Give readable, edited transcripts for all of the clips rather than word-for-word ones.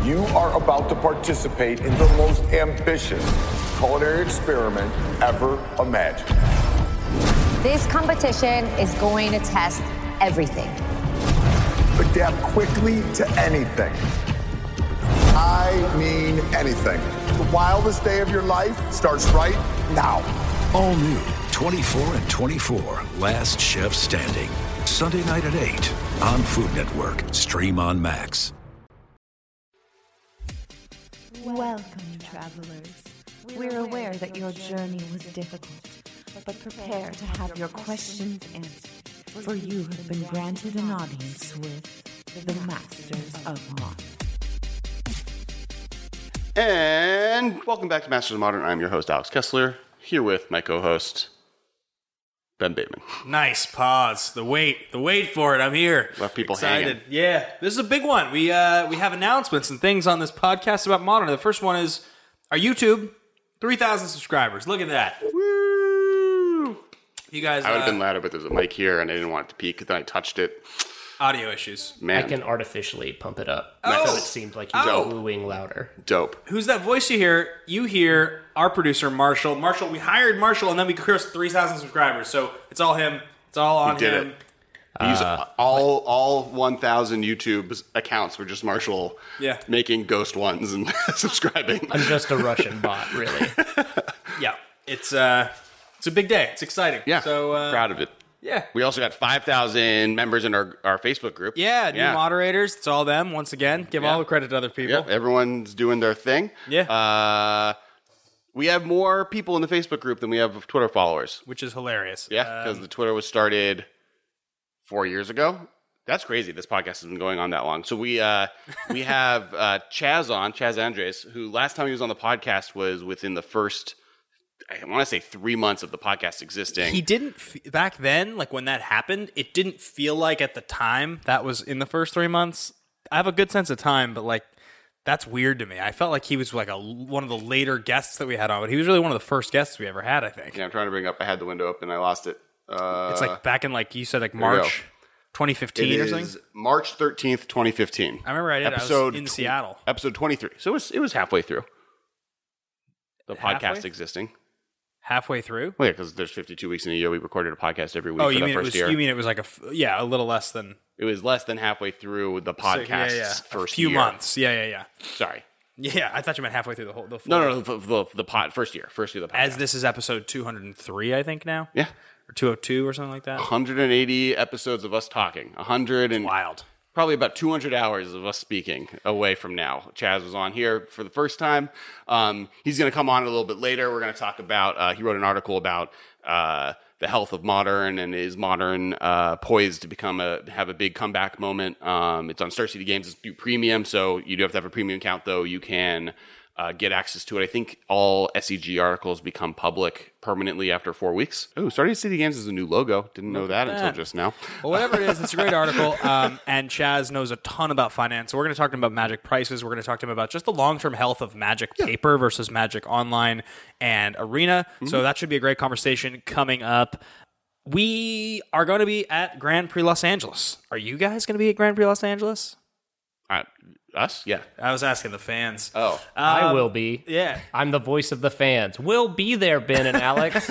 You are about to participate in the most ambitious culinary experiment ever imagined. This competition is going to test everything. Adapt quickly to anything. I mean anything. The wildest day of your life starts right now. All new 24 and 24, Last Chef Standing. Sunday night at 8 on Food Network. Stream on Max. Welcome, travelers. We're aware that your journey was difficult, but prepare to have your questions answered, for you have been granted an audience with the Masters of Modern. And welcome back to Masters of Modern. I'm your host, Alex Kessler, here with my co-host, Ben Bateman. Nice pause. The wait for it. I'm here. Left people excited. hanging. Yeah, this is a big one. We have announcements and things on this podcast about Modern. The first one is our YouTube, 3,000 subscribers. Look at that. Woo! You guys. I would have been louder, but there's a mic here, and I didn't want it to peak. Then I touched it. Audio issues. Man, I can artificially pump it up, Oh. so it seems like you're Oh. wooing louder. dope. Who's that voice you hear? You hear our producer, Marshall. Marshall, we hired Marshall, and then we crossed 3,000 subscribers. So it's all him. It's all on Did him. it. He's all 1,000 YouTube accounts were just Marshall Yeah. making ghost ones and subscribing. I'm just a Russian bot, really. Yeah. It's a big day. It's exciting. Yeah, So proud of it. yeah. We also got 5,000 members in our Facebook group. Yeah, new moderators. It's all them, once again. Give all the credit to other people. Yeah, everyone's doing their thing. Yeah. We have more people in the Facebook group than we have Twitter followers. Which is hilarious. Yeah, because the Twitter was started 4 years ago. That's crazy. This podcast has been going on that long. So we have Chaz Andres, who last time he was on the podcast was within the first, I want to say 3 months of the podcast existing. He didn't, back then, like when that happened, it didn't feel like at the time that was in the first 3 months. I have a good sense of time, but like, that's weird to me. I felt like he was like one of the later guests that we had on, but he was really one of the first guests we ever had, I think. Yeah, I'm trying to bring up. I had the window open. I lost it. It's like back in, like you said, like There you March 2015 or something. It is March 13th, 2015. I remember I did. I was in Seattle. Episode 23. So it was halfway through the podcast Halfway? existing. Halfway through? Well, yeah, because there's 52 weeks in a year. We recorded a podcast every week Oh, for you the mean, first year. you mean it was like a little less than It was less than halfway through the podcast's first a few year. months. Yeah. Sorry. Yeah, I thought you meant halfway through the whole. The full, No, the first year of the podcast. As this is episode 203, I think now. Yeah. Or 202 or something like that. 180 episodes of us talking. 100 and Wild. probably about 200 hours of us speaking away from now. Chaz was on here for the first time. He's going to come on a little bit later. We're going to talk about, he wrote an article about the health of Modern and is Modern poised to have a big comeback moment. It's on Star City Games. It's new premium, so you do have to have a premium account, though. You can get access to it. I think all SCG articles become public permanently after 4 weeks. Oh, Star City Games is a new logo. Didn't know that until just now. Well, whatever it is, it's a great article. And Chaz knows a ton about finance. So we're going to talk to him about Magic prices. We're going to talk to him about just the long-term health of Magic paper versus Magic online and Arena. So that should be a great conversation coming up. We are going to be at Grand Prix Los Angeles. Are you guys going to be at Grand Prix Los Angeles? Us? Yeah. I was asking the fans. Oh. I will be. Yeah. I'm the voice of the fans. We'll be there, Ben and Alex.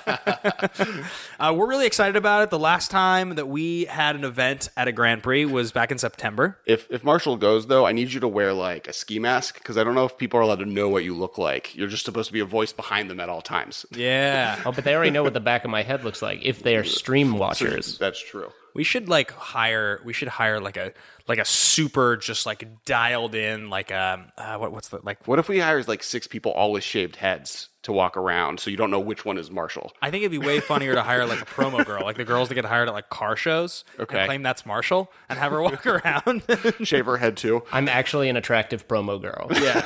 We're really excited about it. The last time that we had an event at a Grand Prix was back in September. If Marshall goes, though, I need you to wear, like, a ski mask, because I don't know if people are allowed to know what you look like. You're just supposed to be a voice behind them at all times. Yeah. Oh, but they already know what the back of my head looks like if they are stream watchers. That's true. We should hire like a super just like dialed in like what's the like What if we hire, like, 6 people all with shaved heads to walk around so you don't know which one is Marshall? I think it'd be way funnier to hire like a promo girl, like the girls that get hired at like car shows and claim that's Marshall and have her walk around. Shave her head, too. I'm actually an attractive promo girl. Yeah.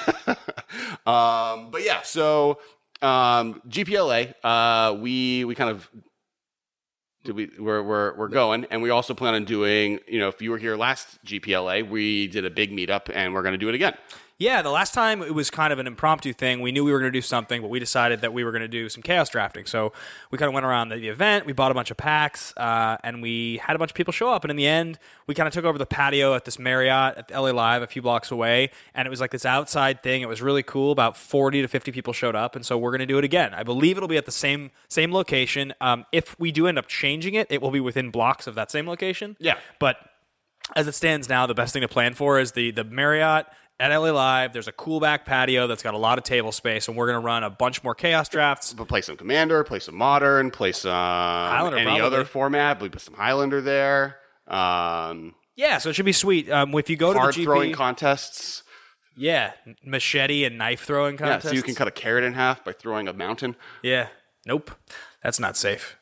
But yeah, so GPLA, we kind of we're going, and we also plan on doing. You know, if you were here last GPLA, we did a big meetup, and we're going to do it again. Yeah, the last time it was kind of an impromptu thing. We knew we were going to do something, but we decided that we were going to do some chaos drafting. So we kind of went around the event. We bought a bunch of packs, and we had a bunch of people show up. And in the end, we kind of took over the patio at this Marriott at LA Live a few blocks away. And it was like this outside thing. It was really cool. About 40 to 50 people showed up. And so we're going to do it again. I believe it'll be at the same location. If we do end up changing it, it will be within blocks of that same location. Yeah. But as it stands now, the best thing to plan for is the Marriott at LA Live. There's a cool back patio that's got a lot of table space, and we're going to run a bunch more chaos drafts. But play some Commander, play some Modern, play some Highlander, any probably. other format. We put some Highlander there. Yeah, so it should be sweet. If you go to the Card GP, throwing contests. yeah, machete and knife throwing Yeah, contests. so you can cut a carrot in half by throwing a mountain. Yeah, nope, that's not safe.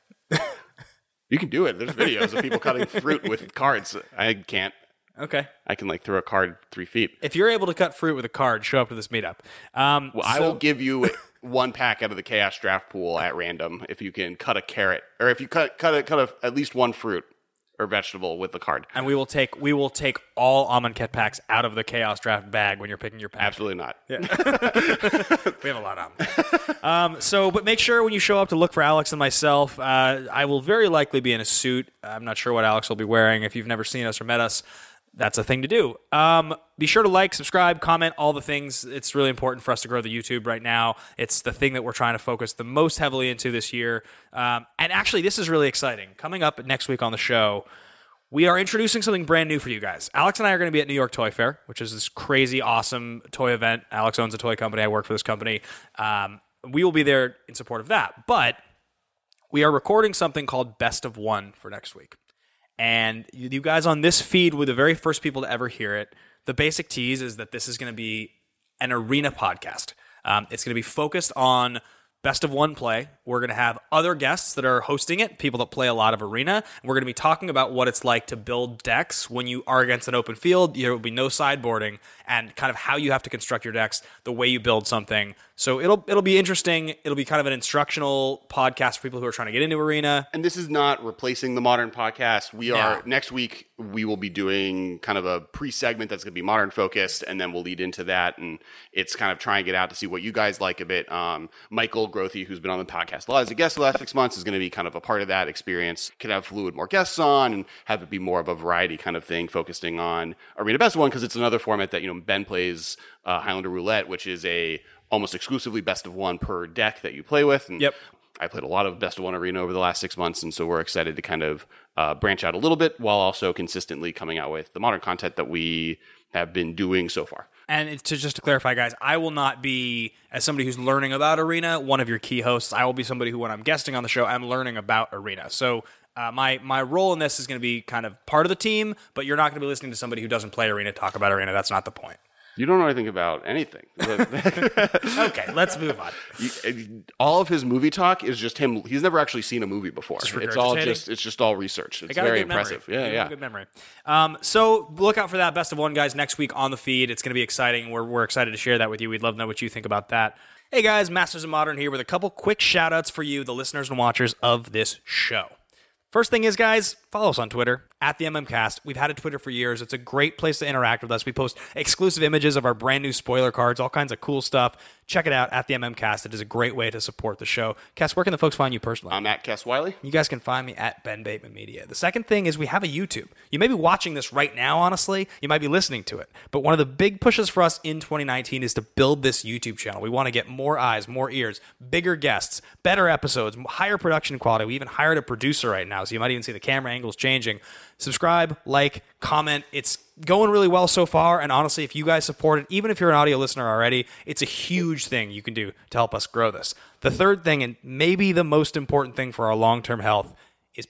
You can do it. There's videos of people cutting fruit with cards. I can't. Okay, I can throw a card 3 feet. if you're able to cut fruit with a card, show up to this meetup. Well, I will give you one pack out of the chaos draft pool at random if you can cut a carrot, or if you cut at least one fruit or vegetable with the card. And we will take all Amonkhet packs out of the chaos draft bag when you're picking your pack. Absolutely not. We have a lot of them. But make sure when you show up to look for Alex and myself. I will very likely be in a suit. I'm not sure what Alex will be wearing. If you've never seen us or met us, that's a thing to do. Be sure to like, subscribe, comment, all the things. It's really important for us to grow the YouTube right now. It's the thing that we're trying to focus the most heavily into this year. And actually, this is really exciting. Coming up next week on the show, we are introducing something brand new for you guys. Alex and I are going to be at New York Toy Fair, which is this crazy, awesome toy event. Alex owns a toy company. I work for this company. We will be there in support of that. But we are recording something called Best of One for next week. And you guys on this feed were the very first people to ever hear it. The basic tease is that this is going to be an arena podcast. It's going to be focused on Best of One play. We're going to have other guests that are hosting it, people that play a lot of arena. We're going to be talking about what it's like to build decks when you are against an open field. There will be no sideboarding, and kind of how you have to construct your decks, the way you build something. So it'll be interesting. It'll be kind of an instructional podcast for people who are trying to get into arena. And this is not replacing the Modern podcast. Next week, we will be doing kind of a pre-segment that's going to be Modern focused, and then we'll lead into that. And it's kind of trying it out to see what you guys like a bit. Michael Grothy, who's been on the podcast a lot as a guest the last 6 months, is going to be kind of a part of that experience. Could have Fluid more guests on and have it be more of a variety kind of thing, focusing on Arena Best of One, because it's another format that, Ben plays Highlander Roulette, which is a almost exclusively best of one per deck that you play with. And Yep. I played a lot of best of one arena over the last 6 months, and so we're excited to kind of branch out a little bit while also consistently coming out with the Modern content that we have been doing so far. And just to clarify, guys, I will not be, as somebody who's learning about arena, one of your key hosts. I will be somebody who, when I'm guesting on the show, I'm learning about arena. So my role in this is going to be kind of part of the team, but you're not going to be listening to somebody who doesn't play arena talk about arena. That's not the point. You don't know anything about anything. Okay, let's move on. All of his movie talk is just him. He's never actually seen a movie before. Regurgitating? It's just all research. It's I got a very good memory. impressive. I got a Yeah. good memory. So look out for that Best of One, guys, next week on the feed. It's going to be exciting. We're excited to share that with you. We'd love to know what you think about that. Hey, guys, Masters of Modern here with a couple quick shout-outs for you, the listeners and watchers of this show. First thing is, guys, follow us on Twitter, @TheMMCast. We've had a Twitter for years. It's a great place to interact with us. We post exclusive images of our brand new spoiler cards, all kinds of cool stuff. Check it out, @TheMMCast. It is a great way to support the show. Cass, where can the folks find you personally? I'm at Cass Wiley. You guys can find me at Ben Bateman Media. The second thing is we have a YouTube. You may be watching this right now, honestly. You might be listening to it. But one of the big pushes for us in 2019 is to build this YouTube channel. We want to get more eyes, more ears, bigger guests, better episodes, higher production quality. We even hired a producer right now, so you might even see the camera angles changing. Subscribe, like, comment. It's going really well so far, and honestly, if you guys support it, even if you're an audio listener already, it's a huge thing you can do to help us grow this. The third thing, and maybe the most important thing for our long-term health, is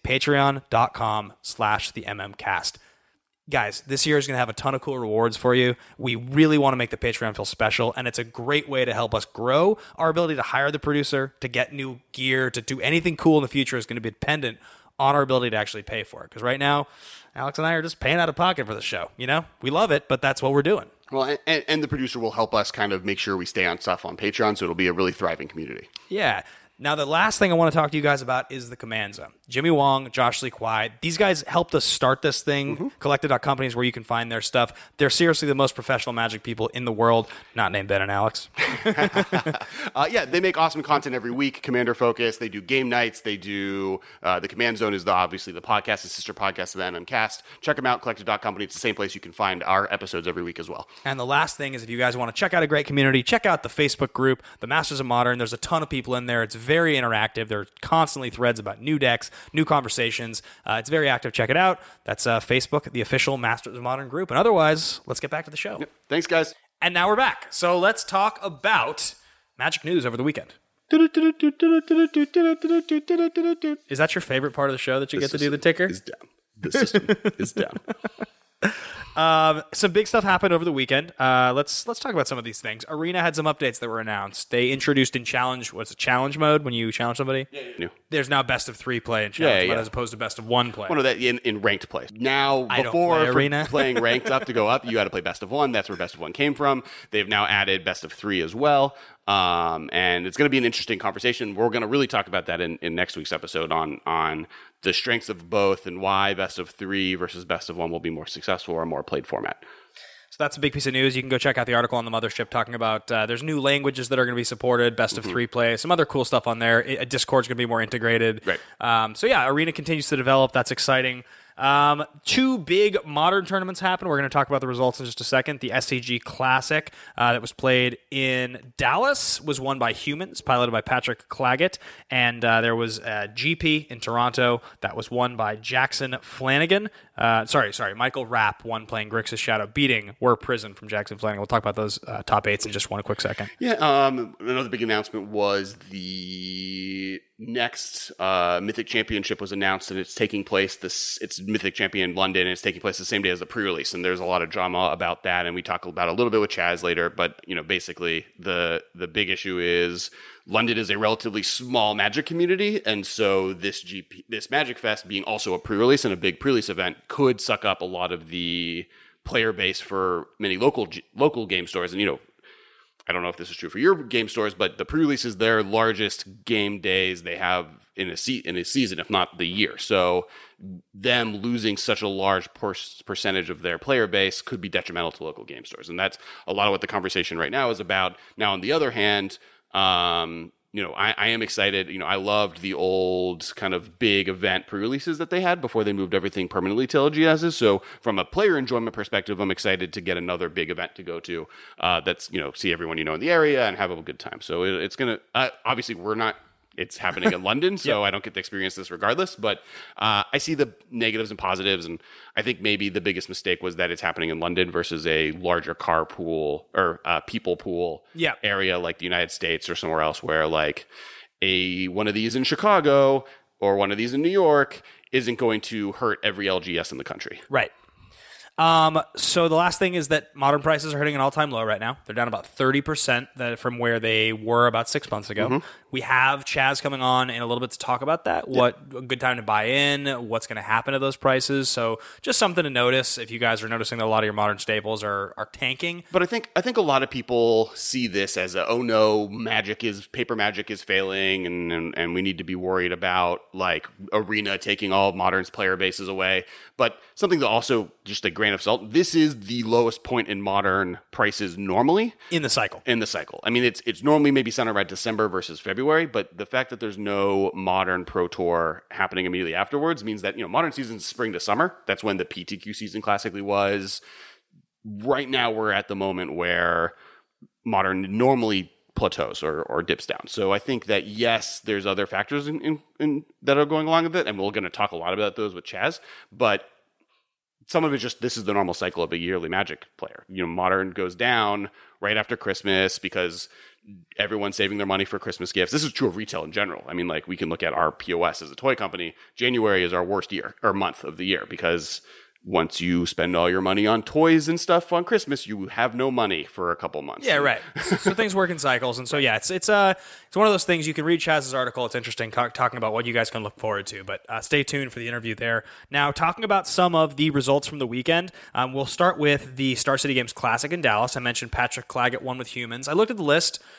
patreon.com/TheMMCast. Guys, this year is going to have a ton of cool rewards for you. We really want to make the Patreon feel special, and it's a great way to help us grow. Our ability to hire the producer, to get new gear, to do anything cool in the future is going to be dependent on our ability to actually pay for it. Because right now, Alex and I are just paying out of pocket for the show. We love it, but that's what we're doing. Well, and the producer will help us kind of make sure we stay on stuff on Patreon, so it'll be a really thriving community. Yeah. Now, the last thing I want to talk to you guys about is the Command Zone. Jimmy Wong, Josh Lee Kwai, these guys helped us start this thing. Collected.company is where you can find their stuff. They're seriously the most professional Magic people in the world, not named Ben and Alex. Yeah, they make awesome content every week. Commander Focus. They do game nights. They do the Command Zone is obviously the podcast, the sister podcast of the MMCast. Check them out. Collected.company. It's the same place you can find our episodes every week as well. And the last thing is, if you guys want to check out a great community, check out the Facebook group, the Masters of Modern. There's a ton of people in there. It's very interactive. There are constantly threads about new decks, new conversations. It's very active. Check it out. That's Facebook, the official Masters of Modern group. And otherwise, let's get back to the show. Yep. Thanks, guys. And now we're back. So let's talk about Magic news over the weekend. Is that your favorite part of the show, that you get to do the ticker? Is down. The system is down. Some big stuff happened over the weekend. Let's talk about some of these things. Arena had some updates that were announced. They introduced in challenge, what's it, challenge mode when you challenge somebody? Yeah. There's now best of 3 play in challenge mode as opposed to best of 1 play. One of that in ranked play. Now, I before don't play Arena. playing ranked up to go up, you had to play best of 1. That's where best of 1 came from. They've now added best of 3 as well. And it's going to be an interesting conversation. We're going to really talk about that in next week's episode on the strengths of both and why best of 3 versus best of 1 will be more successful or a more played format. So that's a big piece of news. You can go check out the article on the Mothership talking about there's new languages that are going to be supported, best of 3 play, some other cool stuff on there. Discord's going to be more integrated. Right. So yeah, Arena continues to develop. That's exciting. 2 big Modern tournaments happened. We're going to talk about the results in just a second. The SCG Classic that was played in Dallas was won by Humans, piloted by Patrick Claggett. And there was a GP in Toronto that was won by Jackson Flanagan. Michael Rapp won playing Grixis Shadow, beating Were Prison from Jackson Flanagan. We'll talk about those top 8s in just one quick second. Yeah, another big announcement was the next Mythic Championship was announced, and it's taking place it's Mythic Champion London, and it's taking place the same day as the pre-release, and there's a lot of drama about that, and we talk about a little bit with Chaz later, but basically the big issue is London is a relatively small Magic community, and so this Magic Fest being also a pre-release and a big pre-release event could suck up a lot of the player base for many local game stores. And I don't know if this is true for your game stores, but the pre-release is their largest game days they have in a season, if not the year. So them losing such a large percentage of their player base could be detrimental to local game stores, and that's a lot of what the conversation right now is about. Now, on the other hand, I am excited. I loved the old kind of big event pre-releases that they had before they moved everything permanently to LGSs. So from a player enjoyment perspective, I'm excited to get another big event to go to that's, see everyone in the area and have a good time. So it's going to, obviously it's happening in London, so I don't get to experience this regardless. But I see the negatives and positives, and I think maybe the biggest mistake was that it's happening in London versus a larger car pool or people pool area like the United States or somewhere else, where like one of these in Chicago or one of these in New York isn't going to hurt every LGS in the country. Right. So the last thing is that Modern prices are hitting an all-time low right now. They're down about 30% from where they were about 6 months ago. Mm-hmm. We have Chaz coming on in a little bit to talk about that. What a good time to buy in, what's going to happen to those prices. So just something to notice if you guys are noticing that a lot of your Modern staples are tanking. But I think a lot of people see this as oh no, paper Magic is failing, and we need to be worried about like Arena taking all of Modern's player bases away. But something that also just a grain of salt, this is the lowest point in Modern prices normally. In the cycle. I mean, it's normally maybe centered around December versus February, but the fact that there's no Modern Pro Tour happening immediately afterwards means that, Modern season's spring to summer. That's when the PTQ season classically was. Right now, we're at the moment where Modern normally plateaus or dips down. So I think that, yes, there's other factors in that are going along with it, and we're going to talk a lot about those with Chaz, but some of it's just, this is the normal cycle of a yearly Magic player. Modern goes down right after Christmas because everyone's saving their money for Christmas gifts. This is true of retail in general. I mean, like, we can look at our POS as a toy company. January is our worst month of the year because once you spend all your money on toys and stuff on Christmas, you have no money for a couple months. Yeah, right. So things work in cycles, and so yeah, it's one of those things. You can read Chaz's article; it's interesting talking about what you guys can look forward to. But stay tuned for the interview there. Now, talking about some of the results from the weekend, we'll start with the Star City Games Classic in Dallas. I mentioned Patrick Claggett won with Humans. I looked at the list.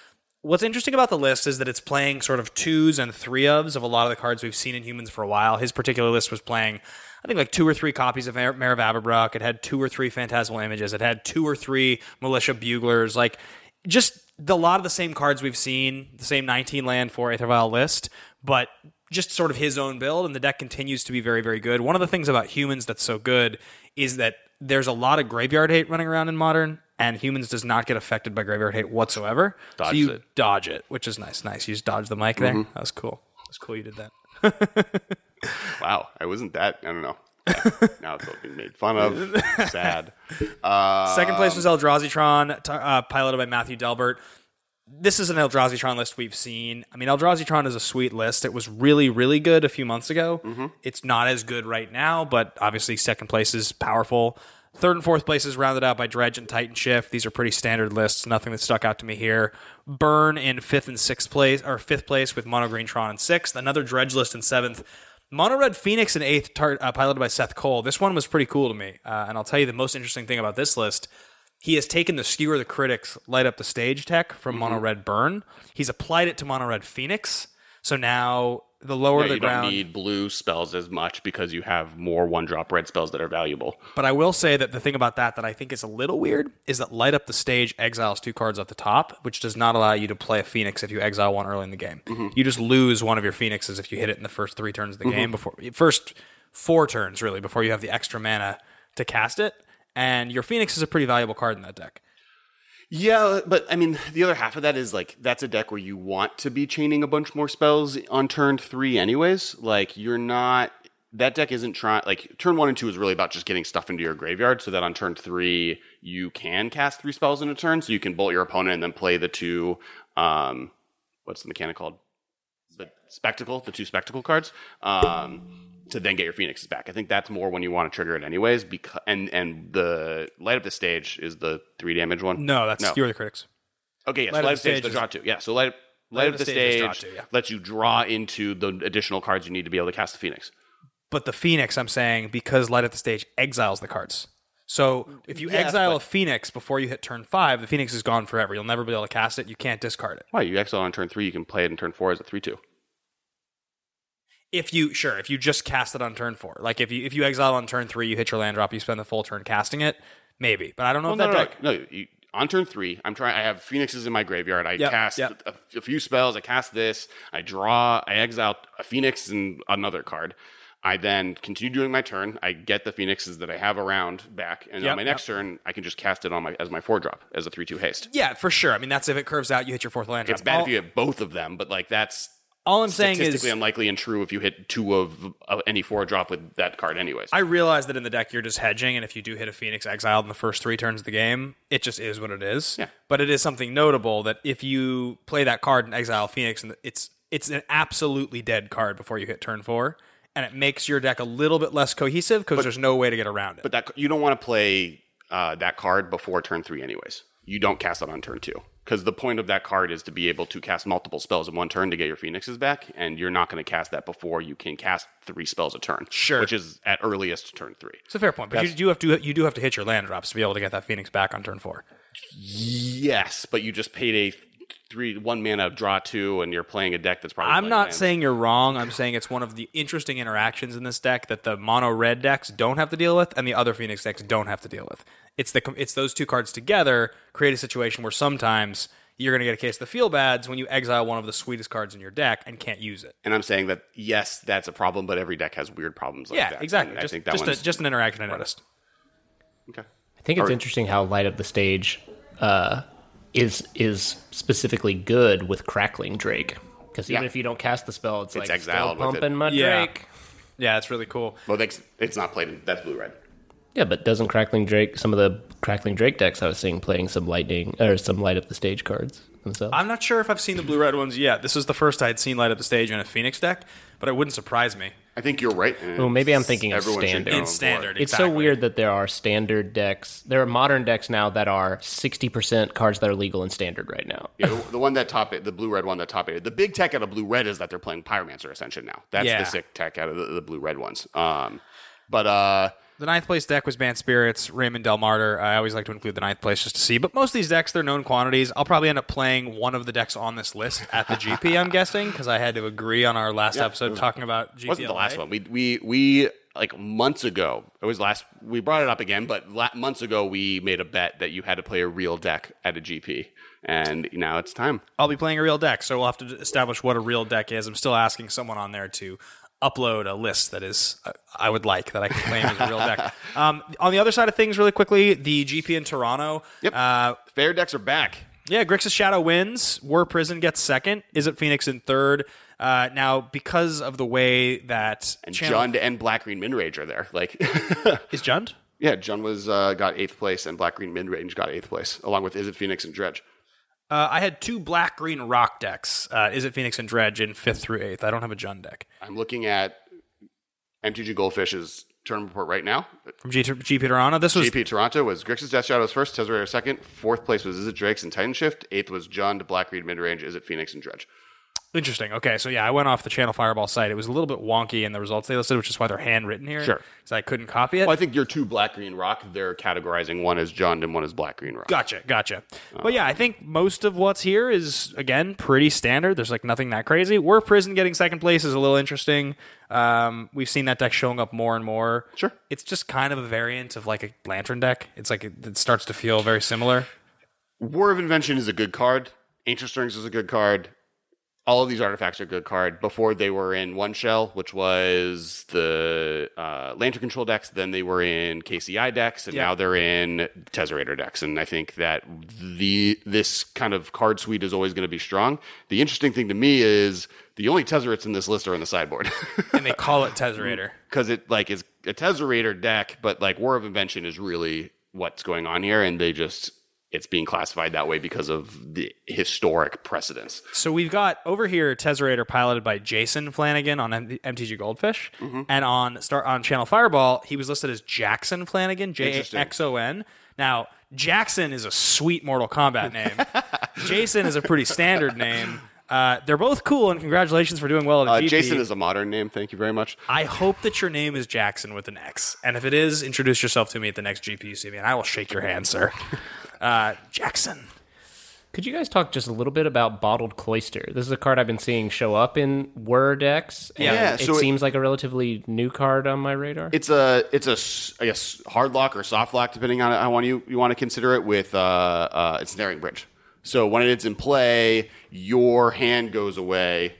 What's interesting about the list is that it's playing sort of 2s and 3-ofs of a lot of the cards we've seen in Humans for a while. His particular list was playing, I think, like 2 or 3 copies of Mare of Aberbrook. It had 2 or 3 Phantasmal Images. It had 2 or 3 Militia Buglers. Like, just a lot of the same cards we've seen, the same 19-land for Aether Vial list, but just sort of his own build, and the deck continues to be very, very good. One of the things about Humans that's so good is that there's a lot of graveyard hate running around in Modern, and Humans does not get affected by graveyard hate whatsoever. So you dodge it, which is nice. Nice. You just dodged the mic there. That was cool. That was cool you did that. Wow. I wasn't that, I don't know. Now it's being made fun of. Sad. Second place was Eldrazi-tron, piloted by Matthew Delbert. This is an Eldrazi-tron list we've seen. I mean, Eldrazi-tron is a sweet list. It was really, really good a few months ago. It's not as good right now, but obviously second place is powerful. Third and fourth place is rounded out by Dredge and Titan Shift. These are pretty standard lists. Nothing that stuck out to me here. Burn in fifth place with Mono Green Tron in sixth. Another Dredge list in seventh. Mono Red Phoenix in eighth, piloted by Seth Cole. This one was pretty cool to me. And I'll tell you the most interesting thing about this list. He has taken the Skewer the Critics Light Up the Stage tech from Mono Red Burn. He's applied it to Mono Red Phoenix. So now the lower the ground... You don't need blue spells as much because you have more one-drop red spells that are valuable. But I will say that the thing about that I think is a little weird is that Light Up the Stage exiles 2 cards at the top, which does not allow you to play a Phoenix if you exile one early in the game. You just lose one of your Phoenixes if you hit it in the first 3 turns of the game. First 4 turns, really, before you have the extra mana to cast it. And your Phoenix is a pretty valuable card in that deck. Yeah, but I mean, the other half of that is like, that's a deck where you want to be chaining a bunch more spells on turn 3 anyways. Like, you're not, that deck isn't trying, like, turn 1 and 2 is really about just getting stuff into your graveyard so that on turn 3, you can cast 3 spells in a turn, so you can bolt your opponent and then play the 2, what's the mechanic called? The two spectacle cards. To then get your Phoenixes back. I think that's more when you want to trigger it anyways. And the Light Up the Stage is the 3 damage one. No, that's Skewer the Critics. Okay, yes, Light Up the Stage is the draw 2. Yeah, so Light Up the Stage lets you draw into the additional cards you need to be able to cast the Phoenix. But the Phoenix, I'm saying, because Light Up the Stage exiles the cards. So if you exile a Phoenix before you hit turn 5, the Phoenix is gone forever. You'll never be able to cast it. You can't discard it. Why? You exile on turn 3, you can play it in turn 4 as a 3/2. If you just cast it on turn 4, like if you exile on turn 3, you hit your land drop, you spend the full turn casting it, maybe. But I don't know if that deck. No, on turn 3, I have Phoenixes in my graveyard. I cast a few spells. I cast this. I exile a Phoenix and another card. I then continue doing my turn. I get the Phoenixes that I have around back, and on my next turn, I can just cast it as my 4-drop as a 3/2 haste. Yeah, for sure. I mean, that's if it curves out, you hit your 4th land drop. It's bad if you hit both of them, but like that's. All I'm saying is statistically unlikely and true if you hit 2 of any 4-drop with that card anyways. I realize that in the deck you're just hedging, and if you do hit a Phoenix exiled in the first 3 turns of the game, it just is what it is. Yeah. But it is something notable that if you play that card and exile Phoenix, and it's an absolutely dead card before you hit turn 4, and it makes your deck a little bit less cohesive because there's no way to get around it. But you don't want to play that card before turn 3 anyways. You don't cast it on turn 2. Because the point of that card is to be able to cast multiple spells in one turn to get your Phoenixes back, and you're not going to cast that before you can cast 3 spells a turn. Sure. Which is at earliest turn 3. It's a fair point, but you do have to hit your land drops to be able to get that Phoenix back on turn 4. Yes, but you just paid a 1 mana draw 2, and you're playing a deck that's probably. I'm not saying you're wrong. I'm saying it's one of the interesting interactions in this deck that the mono red decks don't have to deal with, and the other Phoenix decks don't have to deal with. It's those 2 cards together create a situation where sometimes you're going to get a case of the feel-bads when you exile one of the sweetest cards in your deck and can't use it. And I'm saying that, yes, that's a problem, but every deck has weird problems like that. Yeah, exactly. I think that just an interaction I noticed. Okay. I think it's interesting how Light Up the Stage is specifically good with Crackling Drake. Because even if you don't cast the spell, it's like exiled still pumping my Yeah. Drake. Yeah, it's really cool. Well, it's not played that's blue-red. Yeah, but doesn't Crackling Drake, some of the Crackling Drake decks I was seeing playing some Light Up the Stage cards themselves? I'm not sure if I've seen the blue-red ones yet. This is the first I had seen Light Up the Stage in a Phoenix deck, but it wouldn't surprise me. I think you're right. Well, maybe I'm thinking of Everyone should standard. go In on standard, board. It's so weird that there are standard decks. There are modern decks now that are 60% cards that are legal in standard right now. Yeah, the one that the blue-red one that top eight. The big tech out of blue-red is that they're playing Pyromancer Ascension now. That's the sick tech out of the blue-red ones. But the The 9th place deck was Banned Spirits, Raymond Del Martyr. I always like to include the 9th place just to see. But most of these decks, they're known quantities. I'll probably end up playing one of the decks on this list at the GP, I'm guessing, because I had to agree on our last episode talking about GP. Wasn't the last one. We like months ago, we brought it up again, but months ago we made a bet that you had to play a real deck at a GP. And now it's time. I'll be playing a real deck, so we'll have to establish what a real deck is. I'm still asking someone on there to upload a list that is I would like that I can claim as a real deck. On the other side of things, really quickly, the GP in Toronto. Yep. Fair decks are back. Yeah, Grixis Shadow wins. War Prison gets second. Is it Phoenix in third? Now, because of the way that and Jund and Black Green Midrange are there, like is Jund? Yeah, Jund was got 8th place, and Black Green Midrange got 8th place, along with Is It Phoenix and Dredge. I had 2 Black Green Rock decks. Is it Phoenix and Dredge in 5th through 8th? I don't have a Jund deck. I'm looking at MTG Goldfish's tournament report right now. From GP Toronto? This was GP Toronto was Grixis Death Shadows first, Tezzerator second, 4th place was Is It Drakes and Titan Shift, 8th was Jund, Black Green Midrange, Is It Phoenix and Dredge. Interesting. Okay, so yeah, I went off the Channel Fireball site. It was a little bit wonky in the results they listed, which is why they're handwritten here. Sure. Because I couldn't copy it. Well, I think your 2 Black Green Rock, they're categorizing one as Jund and one as Black Green Rock. Gotcha. But yeah, I think most of what's here is, again, pretty standard. There's like nothing that crazy. War Prison getting second place is a little interesting. We've seen that deck showing up more and more. Sure. It's just kind of a variant of like a Lantern deck. It's like it starts to feel very similar. War of Invention is a good card. Ancient Strings is a good card. All of these artifacts are a good card. Before they were in One Shell, which was the Lantern Control decks. Then they were in KCI decks, and now they're in Tezzerator decks. And I think that this kind of card suite is always going to be strong. The interesting thing to me is the only Tezzerates in this list are in the sideboard. And they call it Tezzerator. Because it like is a Tezzerator deck, but like War of Invention is really what's going on here, and it's being classified that way because of the historic precedence. So we've got over here Tezzerator piloted by Jason Flanagan on MTG Goldfish, and on Channel Fireball he was listed as Jackson Flanagan, Jaxon. Now Jackson is a sweet Mortal Kombat name. Jason is a pretty standard name. They're both cool, and congratulations for doing well at GP. Jason is a modern name. Thank you very much. I hope that your name is Jackson with an X, and if it is, introduce yourself to me at the next GP you see me, and I will shake your hand, sir. Jackson. Could you guys talk just a little bit about Bottled Cloister? This is a card I've been seeing show up in Whir decks. And it seems like a relatively new card on my radar. It's a I guess hard lock or soft lock, depending on how you want to consider it. With it's Snaring Bridge. So when it's in play, your hand goes away,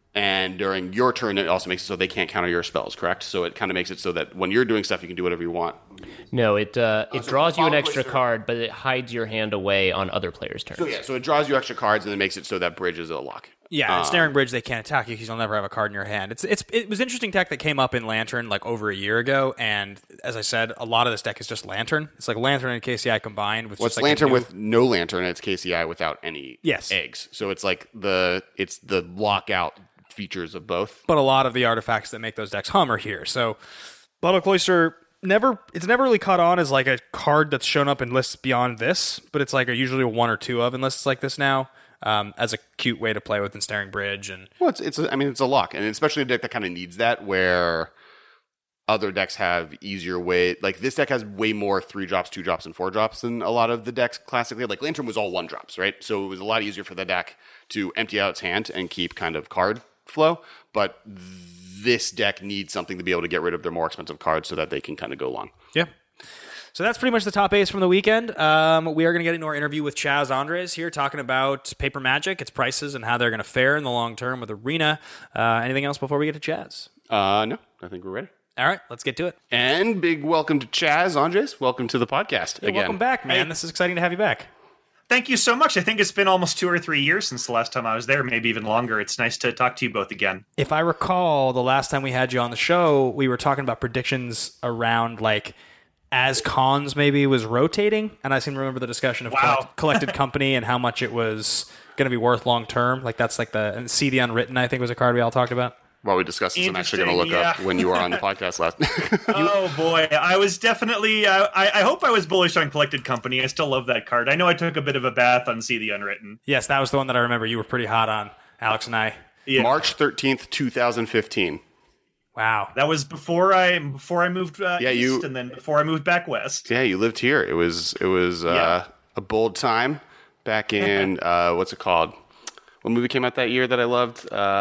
and during your turn, it also makes it so they can't counter your spells. Correct? So it kind of makes it so that when you're doing stuff, you can do whatever you want. No, it draws you an extra card, but it hides your hand away on other players' turns. So it draws you extra cards, and then makes it so that Bridge is a lock. Yeah, Snaring Bridge, they can't attack you because you'll never have a card in your hand. It was interesting tech that came up in Lantern like over a year ago, and as I said, a lot of this deck is just Lantern. It's like Lantern and KCI combined. With it's Lantern with no Lantern, and it's KCI without any eggs. So it's like the lockout features of both. But a lot of the artifacts that make those decks hum are here. So Bottled Cloister it's never really caught on as like a card that's shown up in lists beyond this, but it's like usually one or two of in lists like this now. As a cute way to play with Ensnaring Bridge, and it's a lock, and especially a deck that kind of needs that, where other decks have easier way. Like this deck has way more 3-drops, 2-drops, and 4-drops than a lot of the decks classically. Like Lantern was all 1-drops, right? So it was a lot easier for the deck to empty out its hand and keep kind of card flow. But this deck needs something to be able to get rid of their more expensive cards so that they can kind of go long. Yeah. So that's pretty much the top ace from the weekend. We are going to get into our interview with Chaz Andres here, talking about Paper Magic, its prices, and how they're going to fare in the long term with Arena. Anything else before we get to Chaz? No, I think we're ready. All right, let's get to it. And big welcome to Chaz Andres. Welcome to the podcast again. Welcome back, man. This is exciting to have you back. Thank you so much. I think it's been almost 2 or 3 years since the last time I was there, maybe even longer. It's nice to talk to you both again. If I recall, the last time we had you on the show, we were talking about predictions around like as cons maybe was rotating, and I seem to remember the discussion of collected company and how much it was going to be worth long term. Like that's like and See the Unwritten, I think, was a card we all talked about. Well, we discussed this. I'm actually going to look up when you were on the podcast last. Oh boy, I was definitely. I hope I was bullish on Collected Company. I still love that card. I know I took a bit of a bath on See the Unwritten. Yes, that was the one that I remember you were pretty hot on, Alex and I. Yeah. March 13th, 2015. Wow. That was before I moved east, and then before I moved back west. Yeah, you lived here. It was a bold time back in what's it called? What movie came out that year that I loved?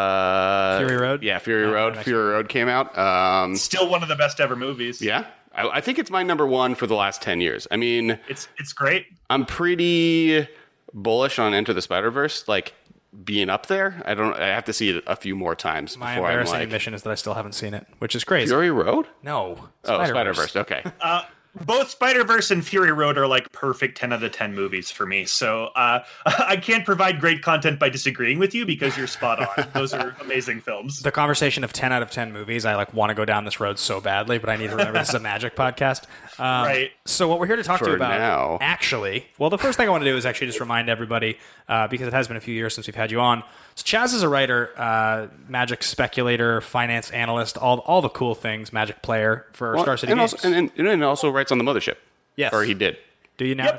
Fury Road? Yeah, Fury Road. Fury Road came out. Still one of the best ever movies. Yeah. I think it's my number one for the last 10 years. I mean... It's great. I'm pretty bullish on Enter the Spider-Verse, like, being up there. I have to see it a few more times my before I'm embarrassing like... admission is that I still haven't seen it, which is crazy. Fury Road? No. Spider-Verse. Okay. Both Spider-Verse and Fury Road are like perfect 10 out of 10 movies for me. So I can't provide great content by disagreeing with you because you're spot on. Those are amazing films. The conversation of 10 out of 10 movies, I like want to go down this road so badly, but I need to remember this is a Magic podcast. Right. So what we're here to talk to you about, now. actually, well, the first thing I want to do is actually just remind everybody, because it has been a few years since we've had you on. So Chaz is a writer, Magic speculator, finance analyst, all the cool things, Magic player for Star City Games. And also writes on the Mothership. Yes. Or he did. Do you now? Yep,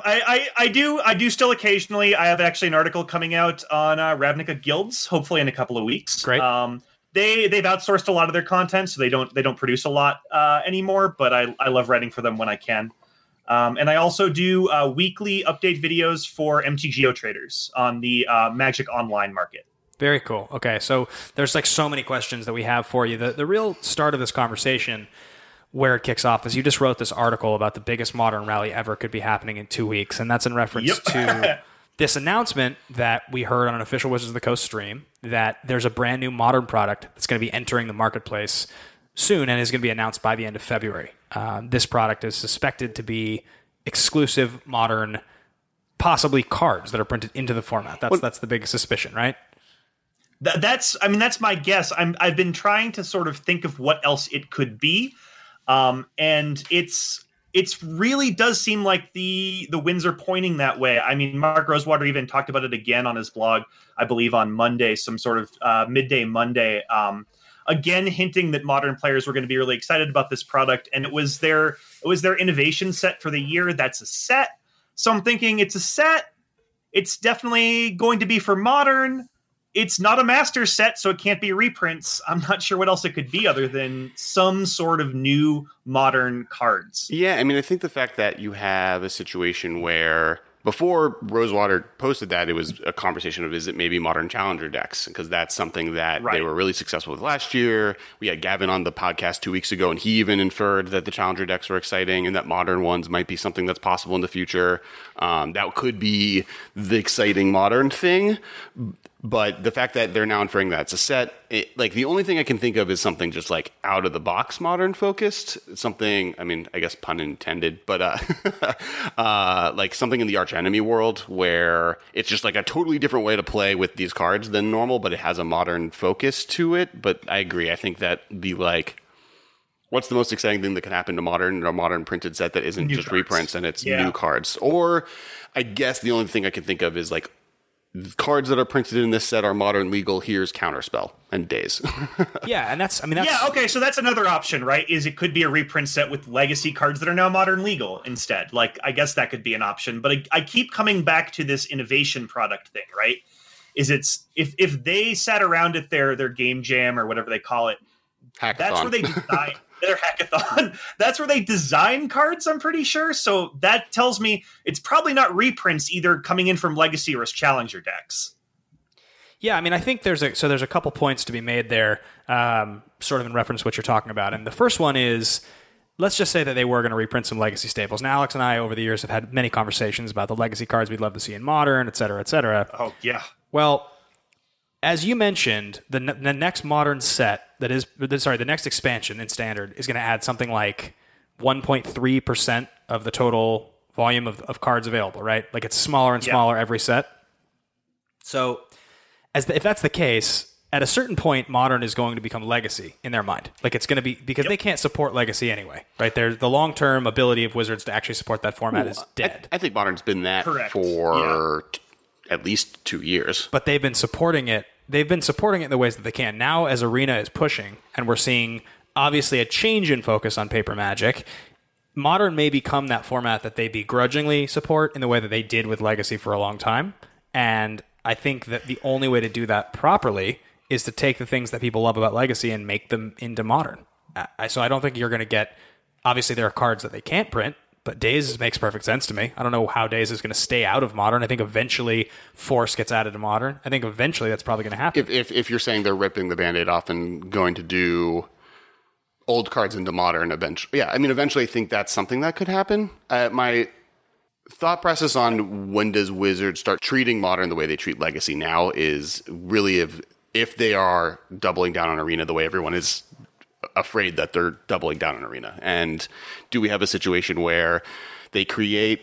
I do still occasionally. I have actually an article coming out on Ravnica guilds, hopefully in a couple of weeks. Great. They've outsourced a lot of their content, so they don't produce a lot anymore. But I love writing for them when I can. And I also do weekly update videos for MTGO traders on the Magic Online market. Very cool. Okay, so there's like so many questions that we have for you. The real start of this conversation, where it kicks off, is you just wrote this article about the biggest Modern rally ever could be happening in 2 weeks, and that's in reference to this announcement that we heard on an official Wizards of the Coast stream that there's a brand new Modern product that's going to be entering the marketplace soon and is going to be announced by the end of February. This product is suspected to be exclusive Modern, possibly cards that are printed into the format. That's the big suspicion, right? That's my guess. I've been trying to sort of think of what else it could be, and it's really does seem like the winds are pointing that way. I mean, Mark Rosewater even talked about it again on his blog, I believe on Monday, some sort of midday Monday. Again, hinting that Modern players were going to be really excited about this product, and it was their innovation set for the year. That's a set, so I'm thinking it's a set. It's definitely going to be for Modern. It's not a master set, so it can't be reprints. I'm not sure what else it could be other than some sort of new Modern cards. Yeah, I mean, I think the fact that you have a situation where before Rosewater posted that, it was a conversation of, is it maybe Modern Challenger decks? Because that's something that they were really successful with last year. We had Gavin on the podcast 2 weeks ago, and he even inferred that the Challenger decks were exciting and that Modern ones might be something that's possible in the future. That could be the exciting Modern thing. But the fact that they're now inferring that it's a set, like the only thing I can think of is something just like out of the box Modern focused. Something, I mean, I guess pun intended, but like something in the Arch Enemy world where it's just like a totally different way to play with these cards than normal, but it has a Modern focus to it. But I agree. I think that the like, what's the most exciting thing that can happen to Modern, a Modern printed set that isn't just reprints and it's new cards? Or I guess the only thing I can think of is like, cards that are printed in this set are Modern legal. Here's Counterspell and Daze. Yeah, and that's okay. So that's another option, right? Is it could be a reprint set with legacy cards that are now Modern legal instead. Like, I guess that could be an option. But I keep coming back to this innovation product thing, right? If they sat around at their game jam or whatever they call it, Hackathon. That's where they design their hackathon. That's where they design cards, I'm pretty sure. So that tells me it's probably not reprints either coming in from legacy or as challenger decks. Yeah, I mean, I think there's a couple points to be made there, sort of in reference to what you're talking about. And the first one is, let's just say that they were going to reprint some legacy staples. Now, Alex and I, over the years, have had many conversations about the legacy cards we'd love to see in Modern, et cetera, et cetera. Oh, yeah. Well, as you mentioned, the next Modern set the next expansion in Standard is going to add something like 1.3% of the total volume of cards available, right? Like it's smaller and smaller every set. So if that's the case, at a certain point, Modern is going to become legacy in their mind. Like it's going to be, because they can't support legacy anyway, right? The long-term ability of Wizards to actually support that format is dead. I think Modern's been that for at least 2 years. But they've been supporting it. They've been supporting it in the ways that they can. Now, as Arena is pushing, and we're seeing, obviously, a change in focus on paper Magic, Modern may become that format that they begrudgingly support in the way that they did with Legacy for a long time. And I think that the only way to do that properly is to take the things that people love about Legacy and make them into Modern. So I don't think you're going to get... Obviously, there are cards that they can't print, but Daze makes perfect sense to me. I don't know how Daze is going to stay out of Modern. I think eventually Force gets added to Modern. I think eventually that's probably going to happen. If you're saying they're ripping the Band-Aid off and going to do old cards into Modern eventually. Yeah, I mean, eventually I think that's something that could happen. My thought process on when does Wizards start treating Modern the way they treat Legacy now is really if they are doubling down on Arena the way everyone is afraid that they're doubling down on Arena. And do we have a situation where they create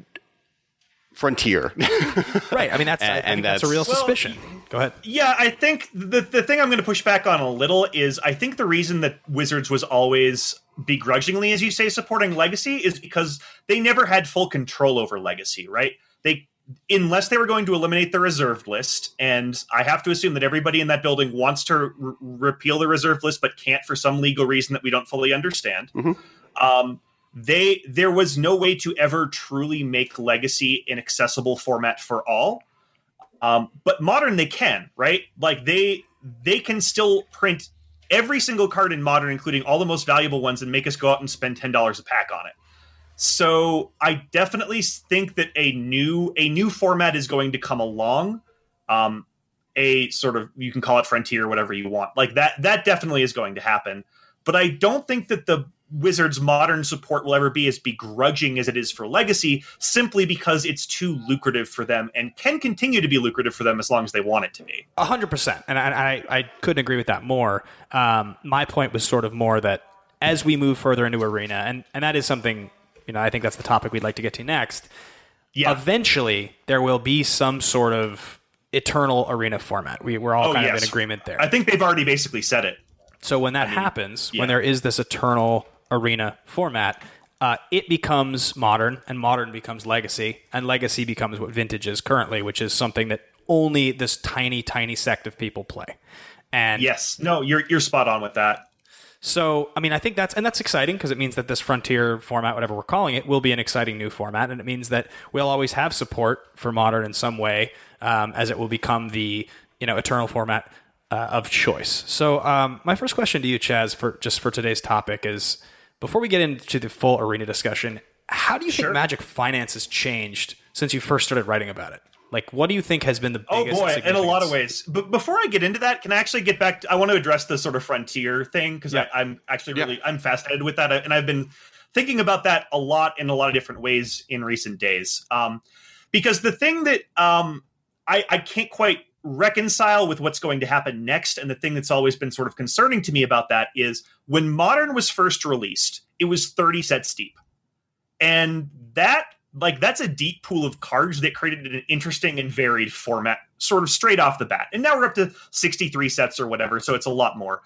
Frontier? Right. I mean, that's a real suspicion. Go ahead. Yeah, I think the thing I'm going to push back on a little is I think the reason that Wizards was always begrudgingly, as you say, supporting Legacy is because they never had full control over Legacy, right? Unless they were going to eliminate the reserved list, and I have to assume that everybody in that building wants to repeal the reserved list, but can't for some legal reason that we don't fully understand. Mm-hmm. There was no way to ever truly make Legacy an accessible format for all. But Modern, they can, right? Like they can still print every single card in Modern, including all the most valuable ones, and make us go out and spend $10 a pack on it. So I definitely think that a new format is going to come along. A sort of, you can call it Frontier or whatever you want. Like that definitely is going to happen. But I don't think that the Wizards' Modern support will ever be as begrudging as it is for Legacy, simply because it's too lucrative for them and can continue to be lucrative for them as long as they want it to be. 100%. And I couldn't agree with that more. My point was sort of more that as we move further into Arena, and that is something, I think that's the topic we'd like to get to next. Yeah. Eventually, there will be some sort of eternal Arena format. We're all kind of in agreement there. I think they've already basically said it. So when that happens, when there is this eternal Arena format, it becomes Modern, and Modern becomes Legacy, and Legacy becomes what Vintage is currently, which is something that only this tiny, tiny sect of people play. And yes, no, you're spot on with that. So, I mean, I think that's exciting because it means that this Frontier format, whatever we're calling it, will be an exciting new format, and it means that we'll always have support for Modern in some way, as it will become the eternal format of choice. So, my first question to you, Chaz, for today's topic is, before we get into the full Arena discussion, how do you think Magic finance has changed since you first started writing about it? Like, what do you think has been the biggest? Oh boy, in a lot of ways. But before I get into that, can I actually get back I want to address the sort of Frontier thing, because I'm actually really I'm fascinated with that, and I've been thinking about that a lot in a lot of different ways in recent days. Because the thing that I can't quite reconcile with what's going to happen next, and the thing that's always been sort of concerning to me about that is when Modern was first released, it was 30 sets deep, and that's a deep pool of cards that created an interesting and varied format sort of straight off the bat. And now we're up to 63 sets or whatever, so it's a lot more.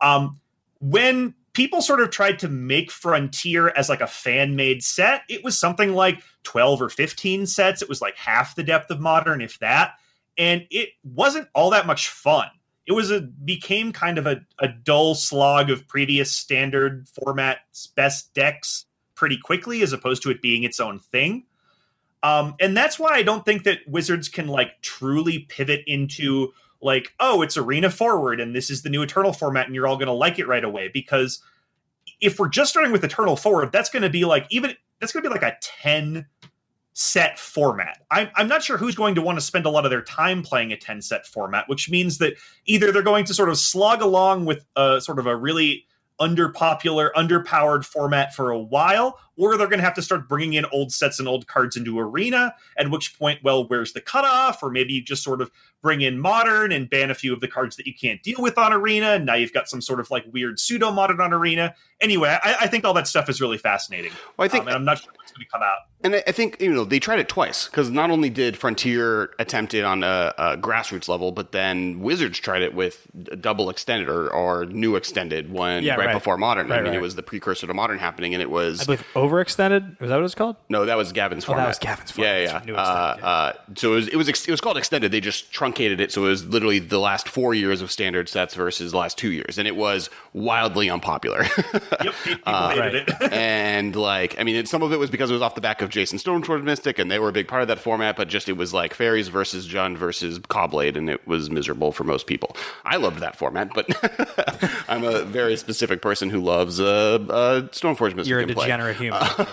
When people sort of tried to make Frontier as like a fan-made set, it was something like 12 or 15 sets. It was like half the depth of Modern, if that. And it wasn't all that much fun. It became kind of a dull slog of previous standard formats, best decks, pretty quickly, as opposed to it being its own thing. And that's why I don't think that Wizards can like truly pivot into like, oh, it's Arena forward and this is the new Eternal format and you're all going to like it right away. Because if we're just starting with Eternal forward, that's going to be like a 10 set format. I'm not sure who's going to want to spend a lot of their time playing a 10 set format, which means that either they're going to sort of slog along with sort of a really underpowered format for a while, or they're going to have to start bringing in old sets and old cards into Arena, at which point, well, where's the cutoff? Or maybe you just sort of bring in Modern and ban a few of the cards that you can't deal with on Arena, and now you've got some sort of like weird pseudo-Modern on Arena. Anyway, I think all that stuff is really fascinating. Well, I think, and I'm not sure what's going to come out. And I think, they tried it twice, because not only did Frontier attempt it on a grassroots level, but then Wizards tried it with double extended or new extended before Modern. It was the precursor to Modern happening, and it was... I believe Overextended? Was that what it was called? No, that was Gavin's format. That was Gavin's format. Yeah. So it was called extended. They just truncated it, so it was literally the last 4 years of standard sets versus the last 2 years, and it was wildly unpopular. Yep, people hated it. And some of it was because it was off the back of Jason Stormsword Mystic, and they were a big part of that format. But just it was like Fairies versus Jund versus Caw-Blade, and it was miserable for most people. I loved that format, but I'm a very specific person who loves Stormforged Mystic. You're a degenerate human.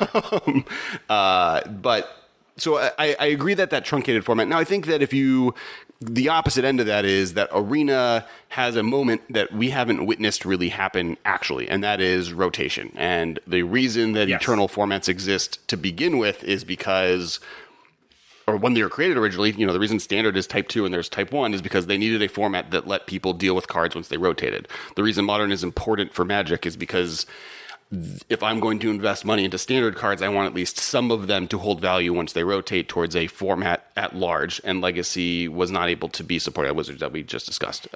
So I agree that truncated format. Now I think that the opposite end of that is that Arena has a moment that we haven't witnessed really happen actually, and that is rotation. And the reason that Eternal formats exist to begin with is because, or when they were created originally, the reason Standard is Type 2 and there's Type 1 is because they needed a format that let people deal with cards once they rotated. The reason Modern is important for Magic is because if I'm going to invest money into Standard cards, I want at least some of them to hold value once they rotate towards a format at large, and Legacy was not able to be supported at Wizards that we just discussed.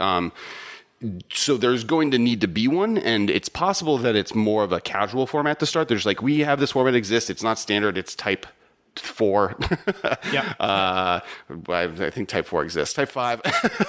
So there's going to need to be one, and it's possible that it's more of a casual format to start. There's we have this format exists. It's not Standard. It's Type 4. Yeah. I think Type 4 exists. Type 5.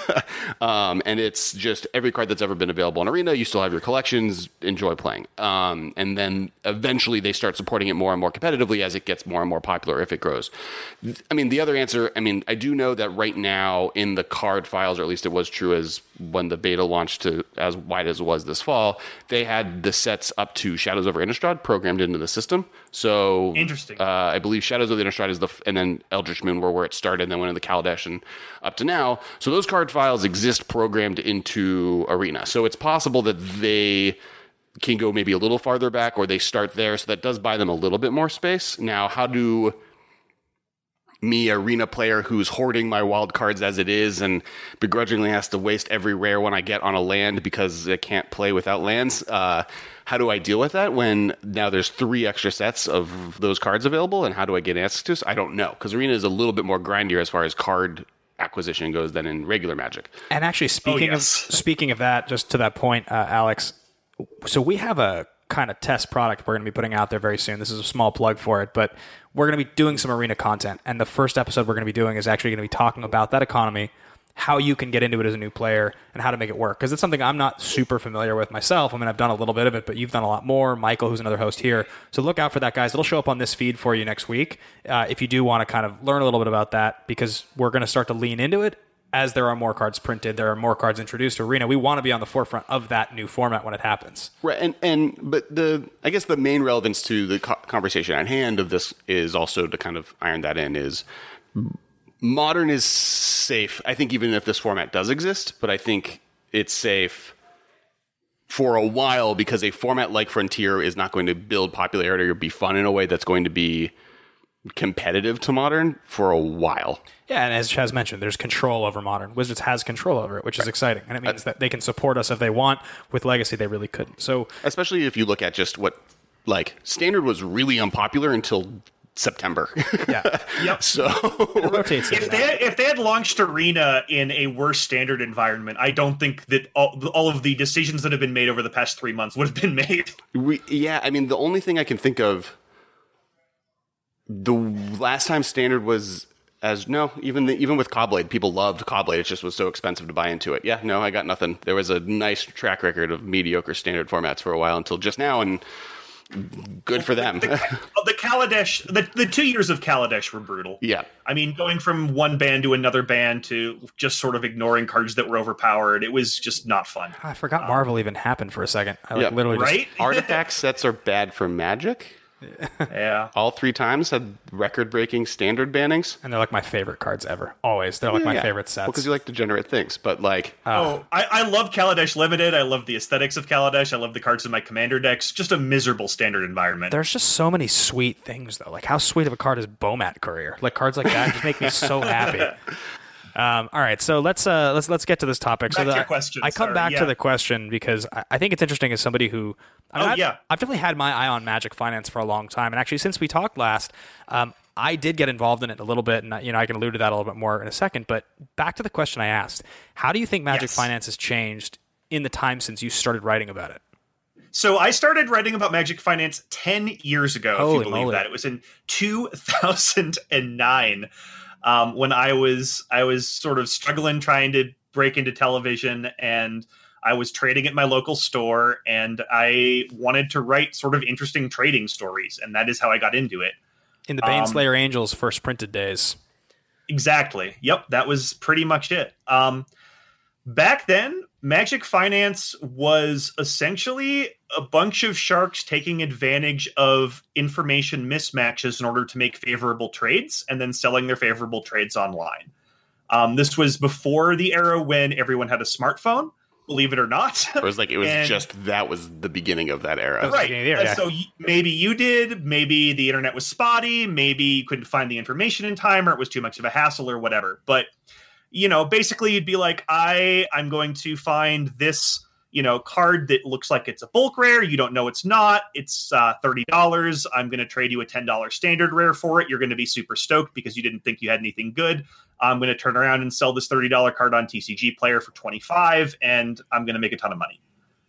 And it's just every card that's ever been available in Arena. You still have your collections. Enjoy playing. And then eventually they start supporting it more and more competitively as it gets more and more popular if it grows. The other answer, I do know that right now in the card files, or at least it was true as when the beta launched to as wide as it was this fall, they had the sets up to Shadows over Innistrad programmed into the system. So interesting. I believe Shadows of the Innistrad and then Eldritch Moon were where it started, and then went into Kaladesh and up to now. So those card files exist programmed into Arena. So it's possible that they can go maybe a little farther back, or they start there. So that does buy them a little bit more space. Now, how do me, Arena player who's hoarding my wild cards as it is and begrudgingly has to waste every rare one I get on a land because I can't play without lands, how do I deal with that when now there's 3 extra sets of those cards available, and how do I get access to this? I don't know, because Arena is a little bit more grindier as far as card acquisition goes than in regular Magic. And actually, speaking of that, just to that point, Alex, so we have a kind of test product we're going to be putting out there very soon. This is a small plug for it, but we're going to be doing some Arena content, and the first episode we're going to be doing is actually going to be talking about that economy, how you can get into it as a new player, and how to make it work. Because it's something I'm not super familiar with myself. I've done a little bit of it, but you've done a lot more. Michael, who's another host here. So look out for that, guys. It'll show up on this feed for you next week if you do want to kind of learn a little bit about that, because we're going to start to lean into it. As there are more cards printed, there are more cards introduced to Arena. We want to be on the forefront of that new format when it happens. Right, but I guess the main relevance to the conversation at hand of this is also to kind of iron that in is Modern is safe. I think even if this format does exist, but I think it's safe for a while because a format like Frontier is not going to build popularity or be fun in a way that's going to be competitive to Modern for a while. Yeah, and as Chaz mentioned, there's control over Modern. Wizards has control over it, which is exciting. And it means that they can support us if they want. With Legacy, they really couldn't. So, especially if you look at just what, Standard was really unpopular until September. Yeah. Yep. So it rotates. If they had launched Arena in a worse Standard environment, I don't think that all of the decisions that have been made over the past 3 months would have been made. The only thing I can think of, the last time Standard was even with Caw-Blade, people loved Caw-Blade. It just was so expensive to buy into it. Yeah, no, I got nothing. There was a nice track record of mediocre Standard formats for a while until just now, and good for them. The Kaladesh, the 2 years of Kaladesh were brutal. Yeah. Going from one ban to another ban to just sort of ignoring cards that were overpowered, it was just not fun. I forgot Marvel even happened for a second. Literally right? Artifact sets are bad for Magic. Yeah. All 3 times had record-breaking Standard bannings. And they're my favorite cards ever. Always. They're my favorite sets. Well, because you like degenerate things, but I love Kaladesh Limited. I love the aesthetics of Kaladesh. I love the cards in my Commander decks. Just a miserable Standard environment. There's just so many sweet things, though. How sweet of a card is Bomat Courier? Cards like that just make me so happy. All right, so let's get to this topic. Back to your question. I come back to the question because I think it's interesting as somebody who I've definitely had my eye on Magic Finance for a long time, and actually since we talked last, I did get involved in it a little bit, and I can allude to that a little bit more in a second. But back to the question I asked: how do you think Magic Finance has changed in the time since you started writing about it? So I started writing about Magic Finance 10 years ago, if you believe that. It was in 2009 when I was sort of struggling trying to break into television, and I was trading at my local store, and I wanted to write sort of interesting trading stories, and that is how I got into it. In the Baneslayer Angels first printed days. Exactly. Yep, that was pretty much it. Back then, Magic Finance was essentially a bunch of sharks taking advantage of information mismatches in order to make favorable trades and then selling their favorable trades online. This was before the era when everyone had a smartphone, believe it or not. It was that was the beginning of that era. Right. So maybe you did, maybe the internet was spotty, maybe you couldn't find the information in time, or it was too much of a hassle or whatever. But basically you'd be like, I'm going to find this, card that looks like it's a bulk rare. You don't know it's not. It's $30. I'm going to trade you a $10 standard rare for it. You're going to be super stoked because you didn't think you had anything good. I'm going to turn around and sell this $30 card on TCG Player for $25, and I'm going to make a ton of money.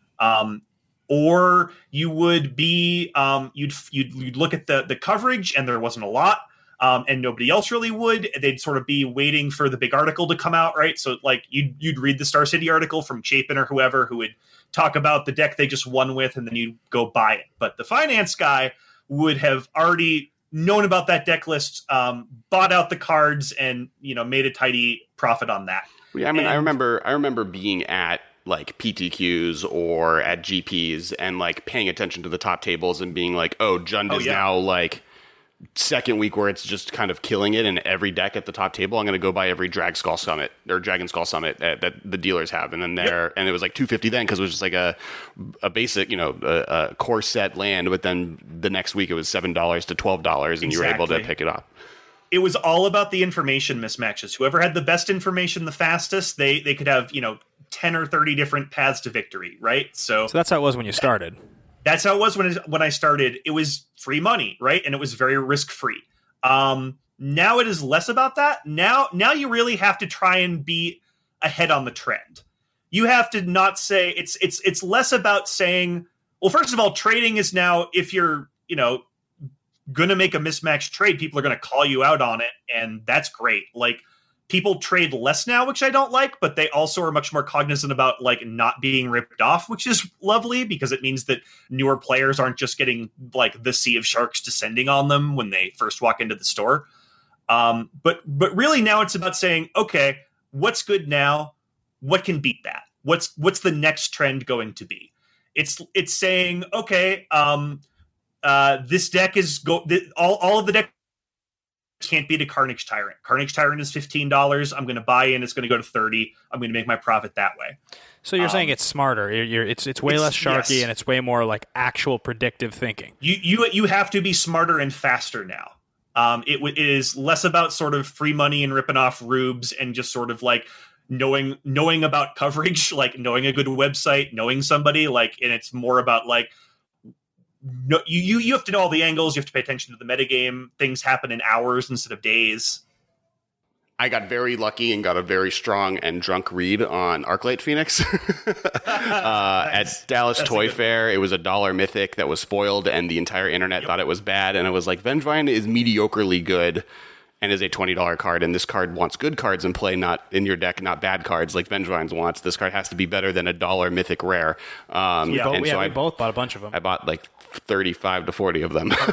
Or you would be, you'd look at the coverage, and there wasn't a lot. And nobody else really would. They'd sort of be waiting for the big article to come out, right? So like you'd read the Star City article from Chapin or whoever who would talk about the deck they just won with, and then you'd go buy it. But the finance guy would have already known about that deck list, bought out the cards, and made a tidy profit on that. Yeah, I mean, I remember being at like PTQs or at GPs and like paying attention to the top tables and being like, oh, Jund is now like second week where it's just kind of killing it in every deck at the top table. I'm going to go buy every Dragon Skull Summit that the dealers have. And then and it was like $250 then, because it was just like a basic, a core set land. But then the next week it was $7 to $12 and you were able to pick it up. It was all about the information mismatches. Whoever had the best information the fastest, they could have, 10 or 30 different paths to victory, right? So that's how it was when you started. That's how it was when I started. It was free money, right? And it was very risk-free. Now it is less about that. Now you really have to try and be ahead on the trend. You have to not say it's less about saying, well, first of all, trading is now, if you're, going to make a mismatched trade, people are going to call you out on it. And that's great. Like, people trade less now, which I don't like, but they also are much more cognizant about like not being ripped off, which is lovely because it means that newer players aren't just getting like the sea of sharks descending on them when they first walk into the store. But really now it's about saying, okay, what's good now? What can beat that? What's the next trend going to be? It's saying, okay, this deck is all of the deck can't beat a Carnage Tyrant. Carnage Tyrant is $15. I'm going to buy in. It's going to go to $30. I'm going to make my profit that way. So you're saying it's smarter. It's way less sharky, and it's way more like actual predictive thinking. You have to be smarter and faster now. It is less about sort of free money and ripping off rubes and just sort of like knowing about coverage, like knowing a good website, knowing somebody, like, and it's more about like, no, you have to know all the angles. You have to pay attention to the metagame. Things happen in hours instead of days. I got very lucky and got a very strong and drunk read on Arclight Phoenix at Dallas Toy Fair. It was a $1 mythic that was spoiled, and the entire internet thought it was bad. And it was like, Vengevine is mediocrely good and is a $20 card, and this card wants good cards in play, not in your deck, not bad cards like Vengevine's wants. This card has to be better than a $1 mythic rare. We both bought a bunch of them. I bought like 35 to 40 of them.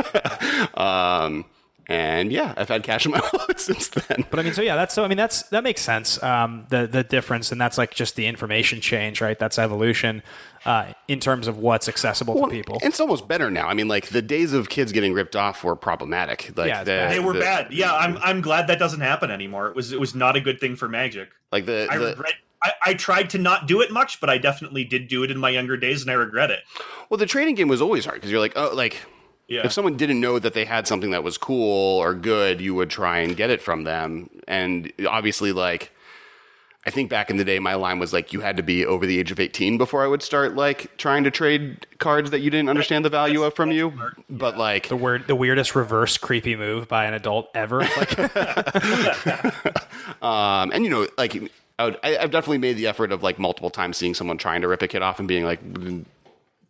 And yeah, I've had cash in my wallet since then. But I mean, that makes sense. The difference, and that's like just the information change, right? That's evolution in terms of what's accessible to people. It's almost better now. I mean, like the days of kids getting ripped off were problematic. Like they were bad. Yeah, I'm glad that doesn't happen anymore. It was not a good thing for Magic. Like I regret. I tried to not do it much, but I definitely did do it in my younger days, and I regret it. Well, the trading game was always hard because you're like, oh, like. Yeah. If someone didn't know that they had something that was cool or good, you would try and get it from them. And obviously, like, I think back in the day, my line was like, you had to be over the age of 18 before I would start like trying to trade cards that you didn't understand the value of from you. Smart. But like the weirdest reverse creepy move by an adult ever. Like, and you know, like I've definitely made the effort of like multiple times seeing someone trying to rip a kid off and being like,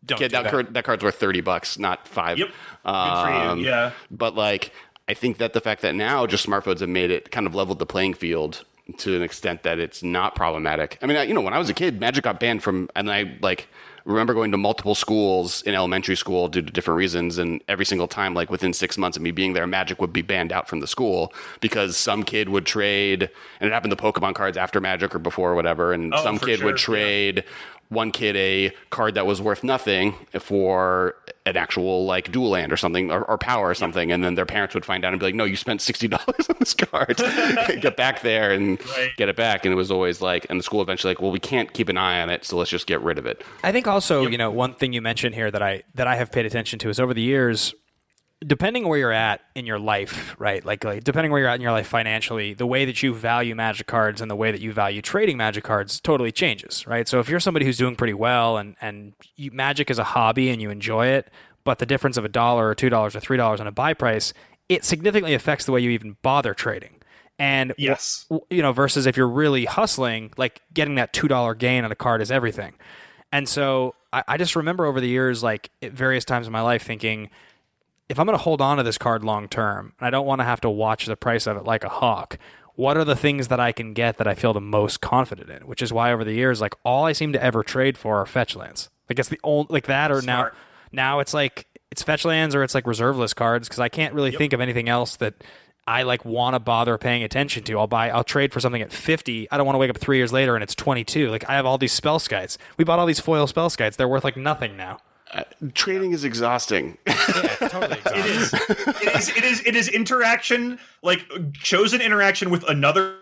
don't Yeah, do that. That card's worth $30, not $5. Yep. Good for you. Yeah. But like, I think that the fact that now just smartphones have made it kind of leveled the playing field to an extent that it's not problematic. I mean, when I was a kid, Magic got banned from, and I like remember going to multiple schools in elementary school due to different reasons, and every single time, like within 6 months of me being there, Magic would be banned out from the school because some kid would trade, and it happened to Pokemon cards after Magic or before or whatever, and some kid would trade one kid a card that was worth nothing for an actual like dual land or something or power or something, and then their parents would find out and be like, no, you spent $60 on this card. Get back there and get it back. And it was always like, and the school eventually like, well, we can't keep an eye on it, so let's just get rid of it. I think also, one thing you mentioned here that I have paid attention to is over the years, depending where you're at in your life, right? Like depending where you're at in your life financially, the way that you value Magic cards and the way that you value trading Magic cards totally changes, right? So if you're somebody who's doing pretty well and Magic is a hobby and you enjoy it, but the difference of $1 or $2 or $3 on a buy price, it significantly affects the way you even bother trading. And yes, versus if you're really hustling, like getting that $2 gain on a card is everything. And so I just remember over the years, like at various times in my life thinking, if I'm going to hold on to this card long term, and I don't want to have to watch the price of it like a hawk, what are the things that I can get that I feel the most confident in? Which is why over the years, like all I seem to ever trade for are fetch lands. Like it's the only like that, or Smart. now it's like it's fetch lands or it's like reserve list cards because I can't really think of anything else that I like want to bother paying attention to. I'll trade for something at 50. I don't want to wake up 3 years later and it's 22. Like I have all these spell skites. We bought all these foil spell skites. They're worth like nothing now. Trading is exhausting. Yeah, it's totally exhausting. It is interaction, like chosen interaction with another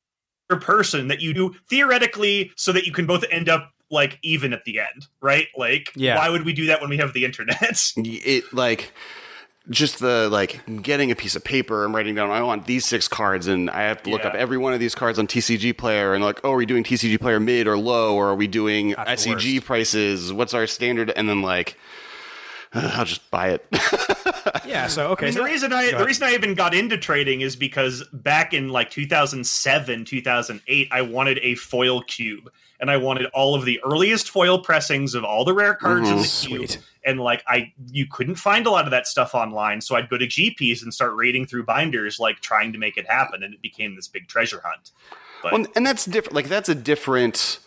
person that you do theoretically so that you can both end up like even at the end, right? Like, why would we do that when we have the internet? It like just the like getting a piece of paper and writing down, I want these 6 cards, and I have to look up every one of these cards on TCG Player, and like, oh, are we doing TCG Player mid or low, or are we doing SCG prices? What's our standard? And then like, I'll just buy it. Yeah. So okay. I mean, the reason I even got into trading is because back in like 2007, 2008, I wanted a foil cube, and I wanted all of the earliest foil pressings of all the rare cards in the cube. Sweet. And like you couldn't find a lot of that stuff online, so I'd go to GPs and start raiding through binders, like trying to make it happen, and it became this big treasure hunt. But, and that's different. Like that's a different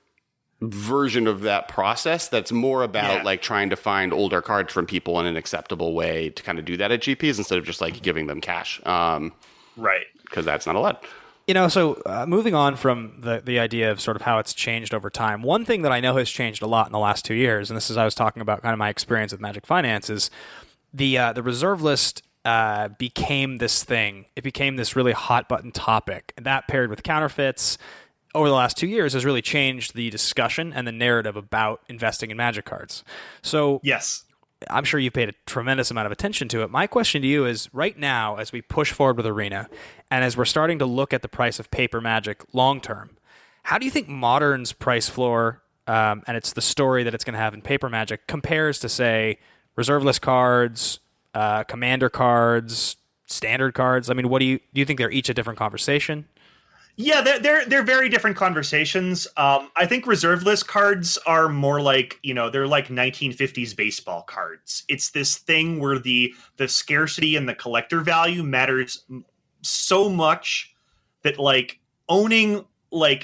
version of that process. That's more about like trying to find older cards from people in an acceptable way to kind of do that at GPs instead of just like giving them cash. Right, because that's not allowed. So moving on from the idea of sort of how it's changed over time, one thing that I know has changed a lot in the last 2 years, and this is I was talking about kind of my experience with Magic Finance, is the reserve list became this thing. It became this really hot button topic, and that paired with counterfeits over the last 2 years has really changed the discussion and the narrative about investing in Magic cards. So yes. I'm sure you've paid a tremendous amount of attention to it. My question to you is, right now, as we push forward with Arena, and as we're starting to look at the price of paper Magic long-term, how do you think Modern's price floor, and it's the story that it's going to have in paper Magic, compares to, say, reserve list cards, commander cards, standard cards? I mean, do you think they're each a different conversation? Yeah, they're very different conversations. I think reserve list cards are more like, they're like 1950s baseball cards. It's this thing where the scarcity and the collector value matters so much that like owning like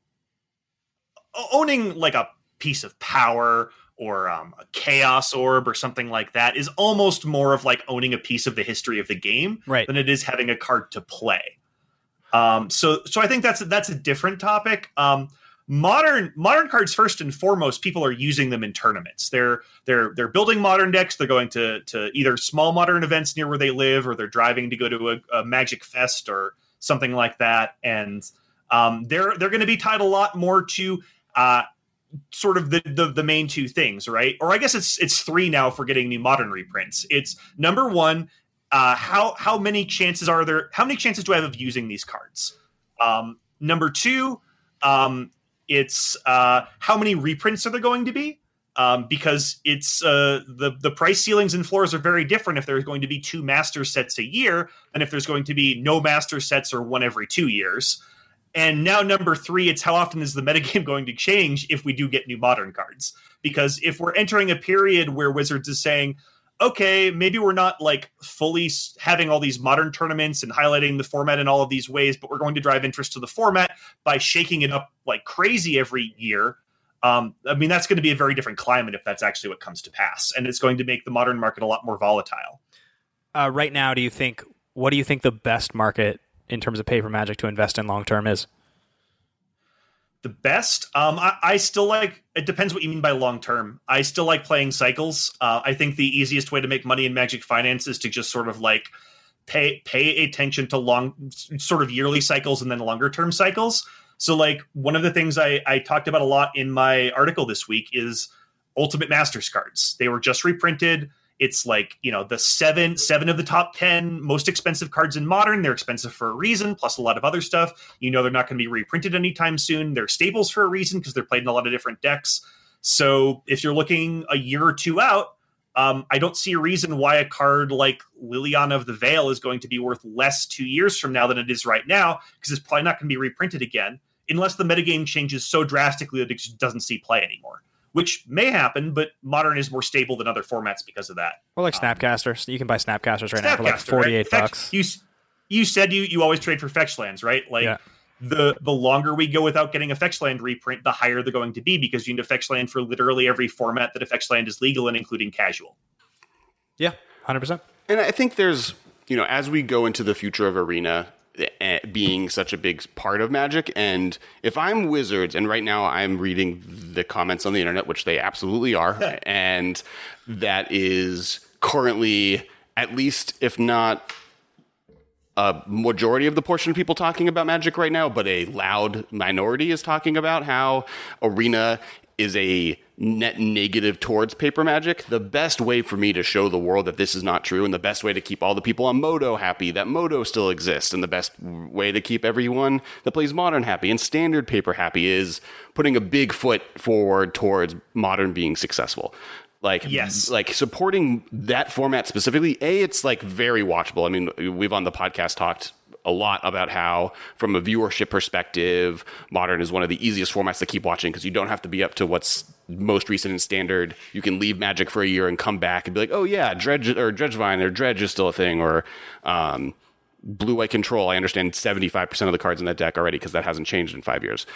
a piece of power or a chaos orb or something like that is almost more of like owning a piece of the history of the game than it is having a card to play. So I think that's a different topic. Modern cards, first and foremost, people are using them in tournaments. They're building modern decks. They're going to either small modern events near where they live, or they're driving to go to a Magic Fest or something like that. And they're going to be tied a lot more to sort of the main two things, right? Or I guess it's 3 now for getting new modern reprints. It's number 1. How many chances are there? How many chances do I have of using these cards? Number 2, it's how many reprints are there going to be? Because it's the price ceilings and floors are very different if there's going to be 2 master sets a year, and if there's going to be no master sets or one every 2 years. And now number 3, it's how often is the metagame going to change if we do get new Modern cards? Because if we're entering a period where Wizards is saying, okay, maybe we're not like fully having all these Modern tournaments and highlighting the format in all of these ways, but we're going to drive interest to the format by shaking it up like crazy every year. I mean, that's going to be a very different climate if that's actually what comes to pass. And it's going to make the Modern market a lot more volatile. Right now, what do you think the best market in terms of paper Magic to invest in long term is? The best? I still like, it depends what you mean by long term. I still like playing cycles. I think the easiest way to make money in Magic Finance is to just sort of like pay attention to long, sort of yearly cycles and then longer term cycles. So like one of the things I talked about a lot in my article this week is Ultimate Masters cards. They were just reprinted. It's like, the seven of the top 10 most expensive cards in Modern. They're expensive for a reason, plus a lot of other stuff. They're not going to be reprinted anytime soon. They're staples for a reason because they're played in a lot of different decks. So if you're looking a year or two out, I don't see a reason why a card like Liliana of the Veil is going to be worth less 2 years from now than it is right now, because it's probably not going to be reprinted again, unless the metagame changes so drastically that it just doesn't see play anymore. Which may happen, but Modern is more stable than other formats because of that. Or like Snapcasters. You can buy Snapcasters right now for like $48. Right? You said you always trade for fetch lands, right? Like the longer we go without getting a fetch land reprint, the higher they're going to be, because you need a fetch land for literally every format that a fetch land is legal in, including casual. Yeah, 100%. And I think there's, as we go into the future of Arena being such a big part of Magic, and if I'm Wizards, and right now I'm reading the comments on the internet, which they absolutely are, and that is currently, at least if not a majority of the portion of people talking about Magic right now, but a loud minority is talking about how Arena is a net negative towards paper Magic. The best way for me to show the world that this is not true, and the best way to keep all the people on Moto happy that Moto still exists, and the best way to keep everyone that plays Modern happy and standard paper happy, is putting a big foot forward towards Modern being successful. Like supporting that format specifically, it's like very watchable. I mean, we've on the podcast talked a lot about how, from a viewership perspective, Modern is one of the easiest formats to keep watching, because you don't have to be up to what's most recent in Standard. You can leave Magic for a year and come back and be like, oh yeah, Dredgevine or Dredge is still a thing, or Blue-White Control. I understand 75% of the cards in that deck already, because that hasn't changed in 5 years.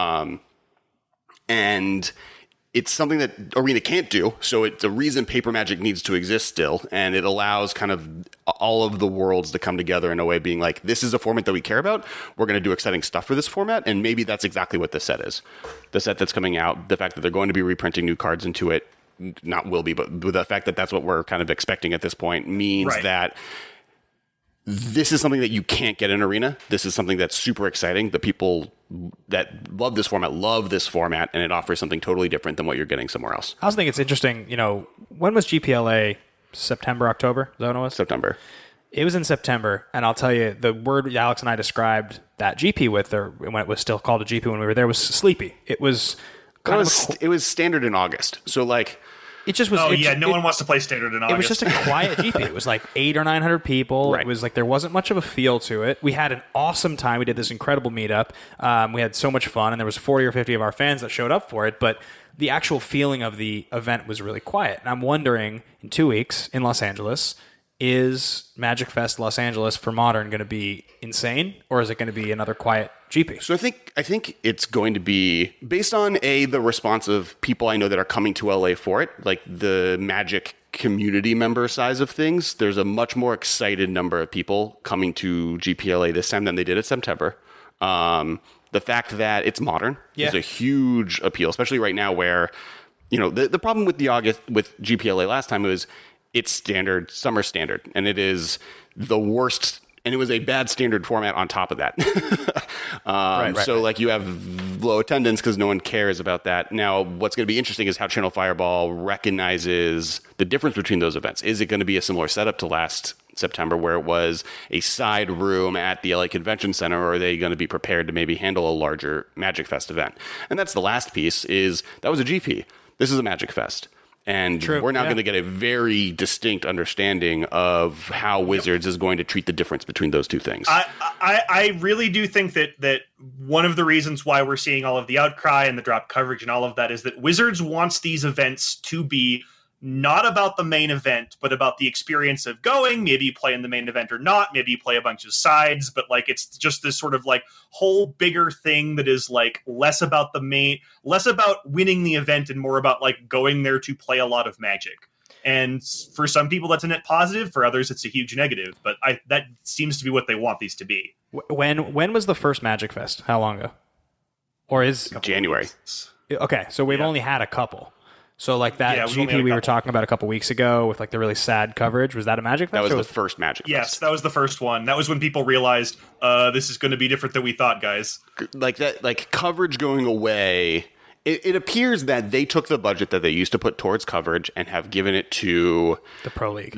And it's something that Arena can't do, so it's a reason paper Magic needs to exist still, and it allows kind of all of the worlds to come together in a way, being like, this is a format that we care about, we're going to do exciting stuff for this format, and maybe that's exactly what this set is. The set that's coming out, the fact that they're going to be reprinting new cards into it, not will be, but the fact that that's what we're kind of expecting at this point means that this is something that you can't get in Arena. This is something that's super exciting. The people that love this format, and it offers something totally different than what you're getting somewhere else. I also think it's interesting, when was GPLA? September, October? Is that when it was? September. It was in September, and I'll tell you, the word Alex and I described that GP with, or when it was still called a GP when we were there, was sleepy. It was it was Standard in August. So like, it just was. No one wants to play Standard in August. It was just a quiet GP. It was like 800 or 900 people. Right. It was like there wasn't much of a feel to it. We had an awesome time. We did this incredible meetup. We had so much fun, and there was 40 or 50 of our fans that showed up for it. But the actual feeling of the event was really quiet. And I'm wondering, in 2 weeks in Los Angeles, is Magic Fest Los Angeles for Modern going to be insane, or is it going to be another quiet GP? So I think it's going to be based on the response of people I know that are coming to LA for it, like the Magic community member size of things. There's a much more excited number of people coming to GPLA this time than they did at September. The fact that it's Modern is a huge appeal, especially right now where, the problem with with GPLA last time was it's Standard, Summer Standard, and it is the worst, and it was a bad Standard format on top of that. So like you have low attendance because no one cares about that. Now, what's going to be interesting is how Channel Fireball recognizes the difference between those events. Is it going to be a similar setup to last September, where it was a side room at the LA Convention Center, or are they going to be prepared to maybe handle a larger Magic Fest event? And that's the last piece, is that was a GP. This is a Magic Fest. And we're now going to get a very distinct understanding of how Wizards is going to treat the difference between those two things. I really do think that one of the reasons why we're seeing all of the outcry and the drop coverage and all of that is that Wizards wants these events to be not about the main event, but about the experience of going. Maybe you play in the main event or not. Maybe you play a bunch of sides, but like it's just this sort of like whole bigger thing that is like less about winning the event and more about like going there to play a lot of Magic. And for some people, that's a net positive. For others, it's a huge negative. But that seems to be what they want these to be. When was the first Magic Fest? How long ago? Or is January? Okay, so we've only had a couple. So like that GP we were talking about a couple weeks ago with like the really sad coverage, was that a Magic Fest? That was the first Magic Fest. Yes, that was the first one. That was when people realized this is going to be different than we thought, guys. Like that, like coverage going away. It appears that they took the budget that they used to put towards coverage and have given it to the Pro League.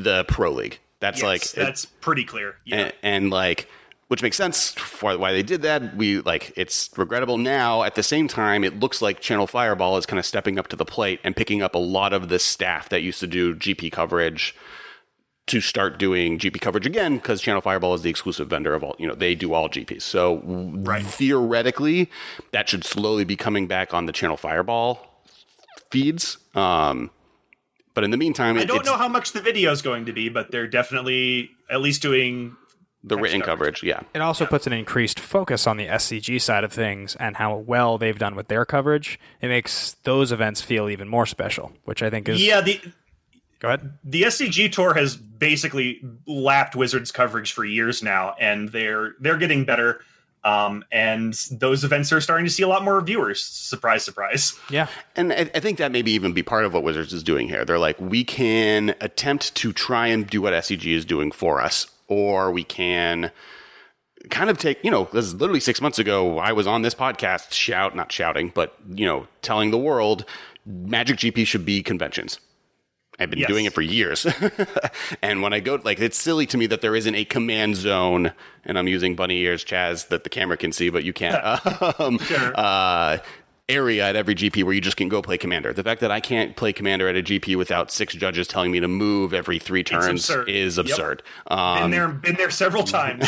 That's pretty clear. Yeah. And like, which makes sense for why they did that. It's regrettable now. At the same time, it looks like Channel Fireball is kind of stepping up to the plate and picking up a lot of the staff that used to do GP coverage to start doing GP coverage again, because Channel Fireball is the exclusive vendor of all, they do all GPs. So theoretically, that should slowly be coming back on the Channel Fireball feeds. But in the meantime, I don't know how much the video is going to be, but they're definitely at least doing the written coverage. Yeah. It also puts an increased focus on the SCG side of things and how well they've done with their coverage. It makes those events feel even more special, which I think is... Go ahead. The SCG Tour has basically lapped Wizards coverage for years now, and they're getting better. And those events are starting to see a lot more viewers. Surprise, surprise. Yeah. And I think that maybe even be part of what Wizards is doing here. They're like, we can attempt to try and do what SCG is doing for us, or we can kind of take, this is literally 6 months ago, I was on this podcast not shouting, but, telling the world Magic GP should be conventions. I've been doing it for years. And when I go, it's silly to me that there isn't a command zone, and I'm using bunny ears, Chaz, that the camera can see, but you can't, area at every GP where you just can go play Commander. The fact that I can't play Commander at a GP without 6 judges telling me to move every 3 turns is absurd. Yep. Been there several times.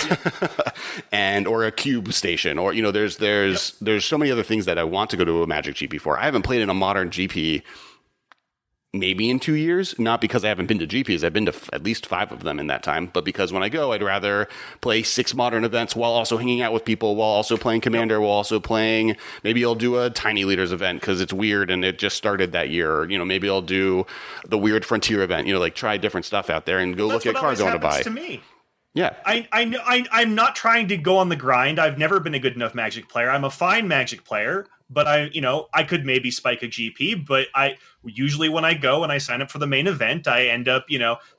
Or a cube station, or, there's so many other things that I want to go to a Magic GP for. I haven't played in a modern GP maybe in 2 years, not because I haven't been to GPs. I've been to at least 5 of them in that time, but because when I go, I'd rather play 6 modern events while also hanging out with people, while also playing Commander, while also playing, maybe I'll do a Tiny Leaders event because it's weird and it just started that year. Or, maybe I'll do the weird Frontier event, try different stuff out there and go look at cards I want to buy. To me. Yeah. I'm not trying to go on the grind. I've never been a good enough Magic player. I'm a fine Magic player, but I could maybe spike a GP, but I usually when I go and I sign up for the main event, I end up,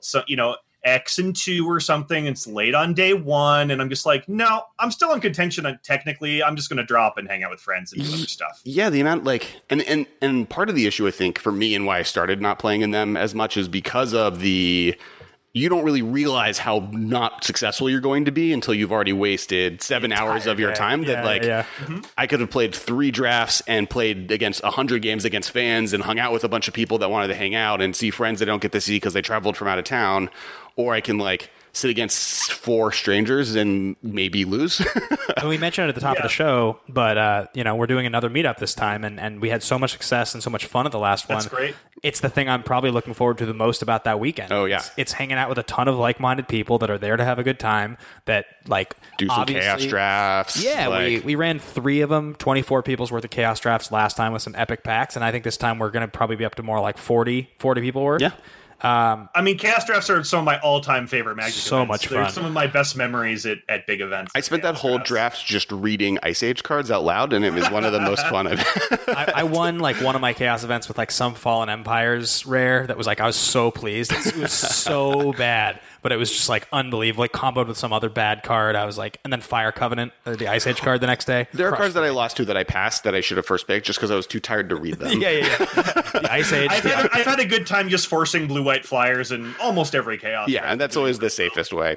X and 2 or something. It's late on day 1. And I'm just like, no, I'm still in contention. Technically, I'm just going to drop and hang out with friends and do other stuff. Yeah. The amount and part of the issue, I think, for me and why I started not playing in them as much is because of you don't really realize how not successful you're going to be until you've already wasted 7 hours of your time. I could have played 3 drafts and played against 100 games against fans and hung out with a bunch of people that wanted to hang out and see friends that I don't get to see because they traveled from out of town. Or I can sit against 4 strangers and maybe lose. And we mentioned it at the top of the show, but we're doing another meetup this time, and we had so much success and so much fun at the last one. That's great. It's the thing I'm probably looking forward to the most about that weekend. Oh yeah, it's hanging out with a ton of like-minded people that are there to have a good time. That do some chaos drafts. Yeah, we ran 3 of them, 24 people's worth of chaos drafts last time with some epic packs, and I think this time we're going to probably be up to more like 40 people worth. Yeah. Chaos drafts are some of my all-time favorite Magic events. So much fun. They're some of my best memories at big events. I spent that whole draft just reading Ice Age cards out loud, and it was one of the most fun I've I won one of my Chaos events with some Fallen Empires rare that was I was so pleased. It was so bad, but it was just unbelievable. Comboed with some other bad card. I was and then Fire Covenant, the Ice Age card the next day. There are cards that I lost to that I passed that I should have first picked just because I was too tired to read them. Yeah. The Ice Age. I've had a good time just forcing blue-white flyers in almost every chaos. Yeah, and that's always the safest way.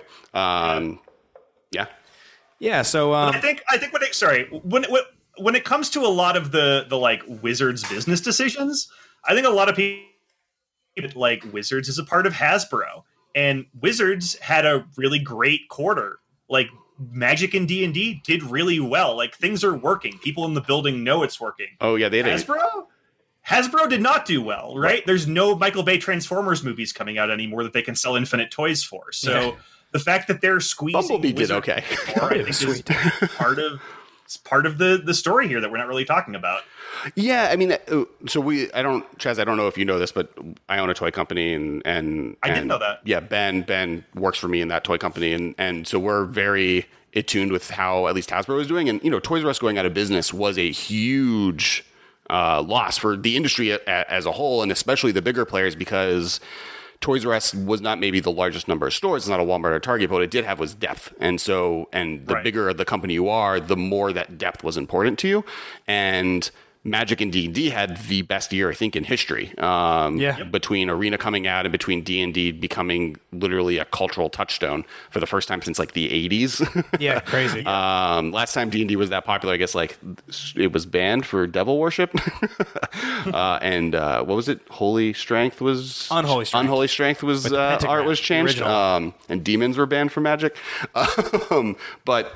Yeah. So I think when it comes to a lot of the Wizards business decisions, I think a lot of people like Wizards is a part of Hasbro, and Wizards had a really great quarter. Like Magic and D&D did really well. Like things are working. People in the building know it's working. Oh yeah, they did. Hasbro did not do well, right? There's no Michael Bay Transformers movies coming out anymore that they can sell infinite toys for. So the fact that they're squeezing Bumblebee did okay. I think is part of the story here that we're not really talking about. Yeah, I mean, Chaz, I don't know if you know this, but I own a toy company, and I didn't know that. Yeah, Ben works for me in that toy company, and so we're very attuned with how at least Hasbro is doing, and Toys R Us going out of business was a huge loss for the industry as a whole, and especially the bigger players, because Toys R Us was not maybe the largest number of stores. It's not a Walmart or Target, but what it did have was depth. And the bigger the company you are, the more that depth was important to you. And Magic and D&D had the best year, I think, in history. Between Arena coming out and between D&D becoming literally a cultural touchstone for the first time since like the 80s. Yeah, crazy. Last time D&D was that popular, I guess, like it was banned for devil worship. And what was it? Holy Strength was Unholy Strength. Unholy Strength was art was changed. And demons were banned for Magic. But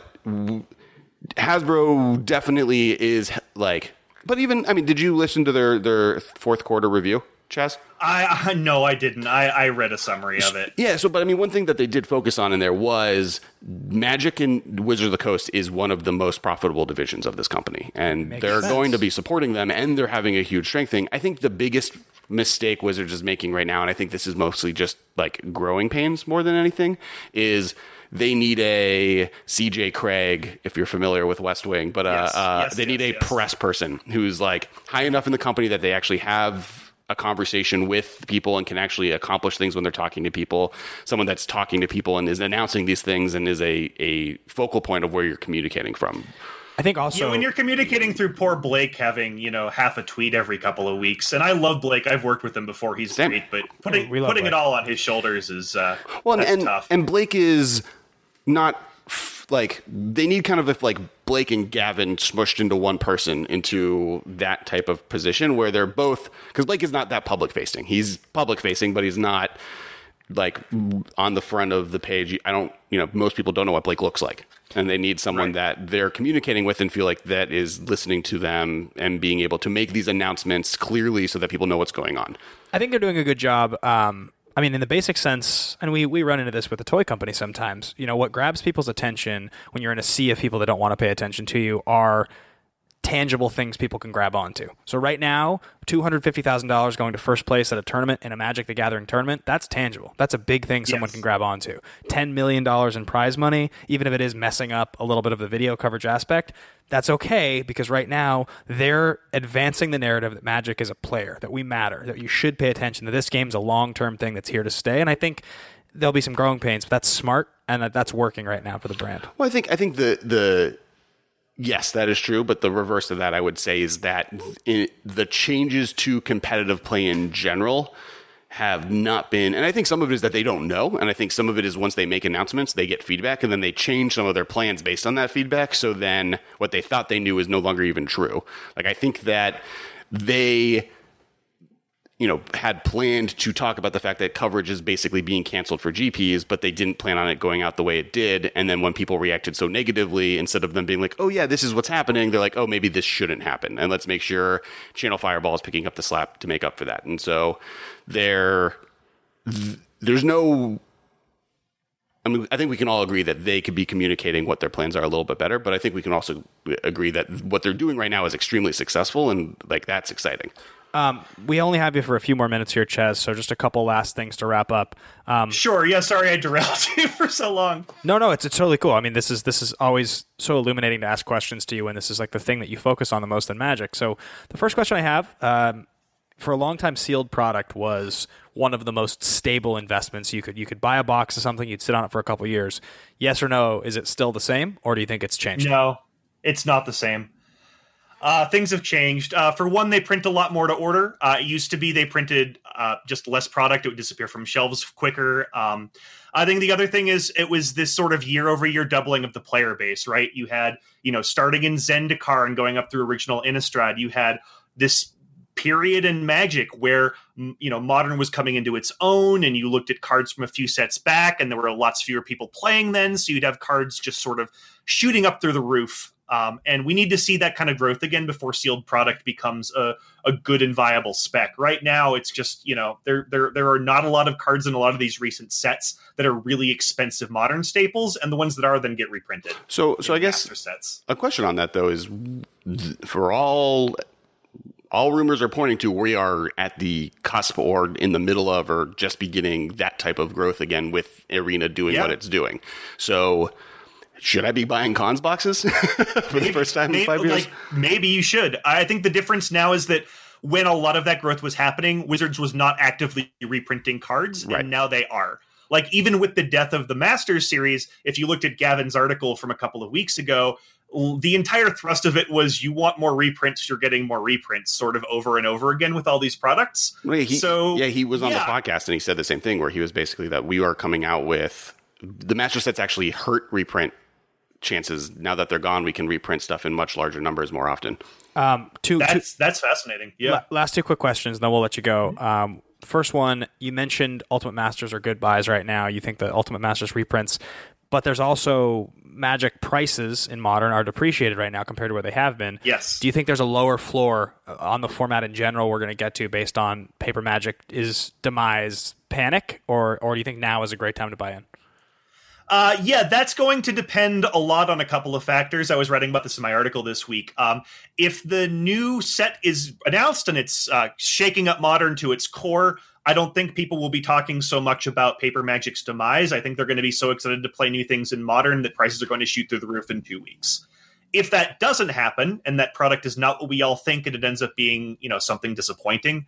Hasbro definitely is like. But even, I mean, did you listen to their fourth quarter review, Chaz? No, I didn't. I read a summary of it. Yeah, but I mean, one thing that they did focus on in there was Magic and Wizards of the Coast is one of the most profitable divisions of this company. And they're going to be supporting them, and they're having a huge strengthening. I think the biggest mistake Wizards is making right now, and I think this is mostly just like growing pains more than anything, is they need a CJ Craig, if you're familiar with West Wing, but they need a press person who's like high enough in the company that they actually have a conversation with people and can actually accomplish things when they're talking to people. Someone that's talking to people and is announcing these things and is a focal point of where you're communicating from. I think also when you're communicating through poor Blake having, half a tweet every couple of weeks, and I love Blake. I've worked with him before. He's great, but putting it all on his shoulders is tough. And Blake is not like they need kind of if like Blake and Gavin smushed into one person into that type of position where they're both, because Blake is not that public facing. He's public facing, but he's not like on the front of the page. Most people don't know what Blake looks like, and they need someone that they're communicating with and feel like that is listening to them and being able to make these announcements clearly so that people know what's going on. I think they're doing a good job. I mean, in the basic sense, and we run into this with the toy company sometimes, what grabs people's attention when you're in a sea of people that don't want to pay attention to you are tangible things people can grab onto. So right now, $250,000 going to first place at a tournament in a Magic the Gathering tournament, that's tangible. That's a big thing someone can grab onto. $10 million in prize money, even if it is messing up a little bit of the video coverage aspect, that's okay, because right now they're advancing the narrative that Magic is a player, that we matter, that you should pay attention, that this game's a long-term thing that's here to stay. And I think there'll be some growing pains, but that's smart, and that's working right now for the brand. Well, I think the yes, that is true, but the reverse of that, I would say, is that the changes to competitive play in general have not been, and I think some of it is that they don't know, and I think some of it is once they make announcements, they get feedback, and then they change some of their plans based on that feedback, so then what they thought they knew is no longer even true. Like, I think that they had planned to talk about the fact that coverage is basically being canceled for GPs, but they didn't plan on it going out the way it did. And then when people reacted so negatively, instead of them being like, oh yeah, this is what's happening, they're like, oh, maybe this shouldn't happen. And let's make sure Channel Fireball is picking up the slack to make up for that. And so there's no, I mean, I think we can all agree that they could be communicating what their plans are a little bit better, but I think we can also agree that what they're doing right now is extremely successful, and like that's exciting. We only have you for a few more minutes here, Ches, so just a couple last things to wrap up. Sure, yeah, sorry I derailed you for so long. No, it's totally cool. I mean, this is always so illuminating to ask questions to you, and this is like the thing that you focus on the most in Magic. So the first question I have, for a long time, sealed product was one of the most stable investments. You could buy a box of something, you'd sit on it for a couple years. Yes or no, is it still the same, or do you think it's changed? No, it's not the same. Things have changed. For one, they print a lot more to order. It used to be they printed just less product. It would disappear from shelves quicker. I think the other thing is it was this sort of year-over-year doubling of the player base, right? You had, starting in Zendikar and going up through original Innistrad, you had this period in Magic where, Modern was coming into its own, and you looked at cards from a few sets back, and there were lots fewer people playing then, so you'd have cards just sort of shooting up through the roof. And we need to see that kind of growth again before sealed product becomes a good and viable spec. Right now, it's just, there are not a lot of cards in a lot of these recent sets that are really expensive Modern staples, and the ones that are then get reprinted. So I guess sets. A question on that, though, is for all rumors are pointing to we are at the cusp or in the middle of or just beginning that type of growth again with Arena doing what it's doing. So should I be buying cons boxes for the first time in 5 years? Maybe you should. I think the difference now is that when a lot of that growth was happening, Wizards was not actively reprinting cards, and now they are. Like, even with the death of the Masters series, if you looked at Gavin's article from a couple of weeks ago, the entire thrust of it was you want more reprints, you're getting more reprints sort of over and over again with all these products. He was on the podcast and he said the same thing, where he was basically that we are coming out with the master sets actually hurt reprint chances. Now that they're gone, we can reprint stuff in much larger numbers more often. That's fascinating. Yeah. Last two quick questions, then we'll let you go. First one, you mentioned Ultimate Masters are good buys right now. You think the Ultimate Masters reprints, but there's also Magic prices in Modern are depreciated right now compared to where they have been. Yes. Do you think there's a lower floor on the format in general we're going to get to based on Paper Magic is demise panic, or do you think now is a great time to buy in? That's going to depend a lot on a couple of factors. I was writing about this in my article this week. If the new set is announced and it's shaking up Modern to its core, I don't think people will be talking so much about Paper Magic's demise. I think they're going to be so excited to play new things in Modern that prices are going to shoot through the roof in 2 weeks. If that doesn't happen and that product is not what we all think and it ends up being, something disappointing,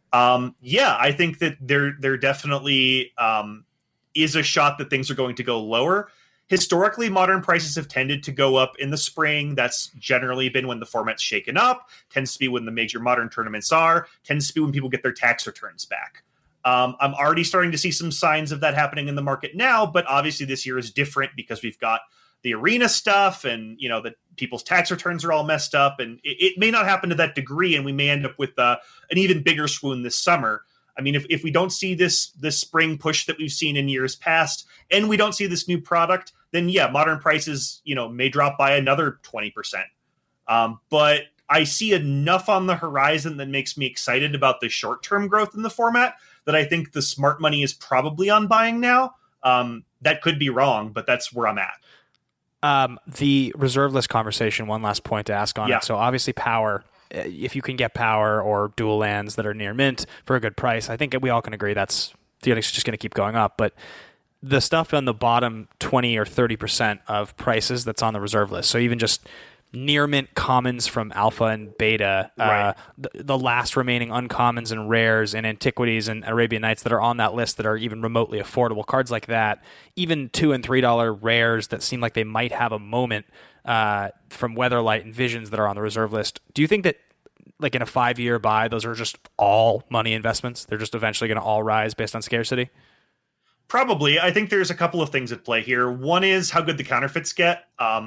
I think that there definitely is a shot that things are going to go lower. Historically, Modern prices have tended to go up in the spring. That's generally been when the format's shaken up, tends to be when the major Modern tournaments are, tends to be when people get their tax returns back. I'm already starting to see some signs of that happening in the market now, but obviously this year is different because we've got the Arena stuff and, that people's tax returns are all messed up, and it may not happen to that degree, and we may end up with an even bigger swoon this summer. I mean, if we don't see this spring push that we've seen in years past, and we don't see this new product, then Modern prices, may drop by another 20%. But I see enough on the horizon that makes me excited about the short-term growth in the format that I think the smart money is probably on buying now. That could be wrong, but that's where I'm at. The reserve list conversation, one last point to ask on it. So obviously power. If you can get power or dual lands that are near mint for a good price, I think we all can agree that's theoretically just going to keep going up. But the stuff on the bottom 20 or 30% of prices that's on the reserve list, so even just near mint commons from alpha and beta, the last remaining uncommons and rares and antiquities and Arabian Nights that are on that list that are even remotely affordable, cards like that, even $2 and $3 rares that seem like they might have a moment from Weatherlight and Visions that are on the reserve list. Do you think that, like in a 5-year buy, those are just all money investments? They're just eventually going to all rise based on scarcity? Probably. I think there's a couple of things at play here. One is how good the counterfeits get.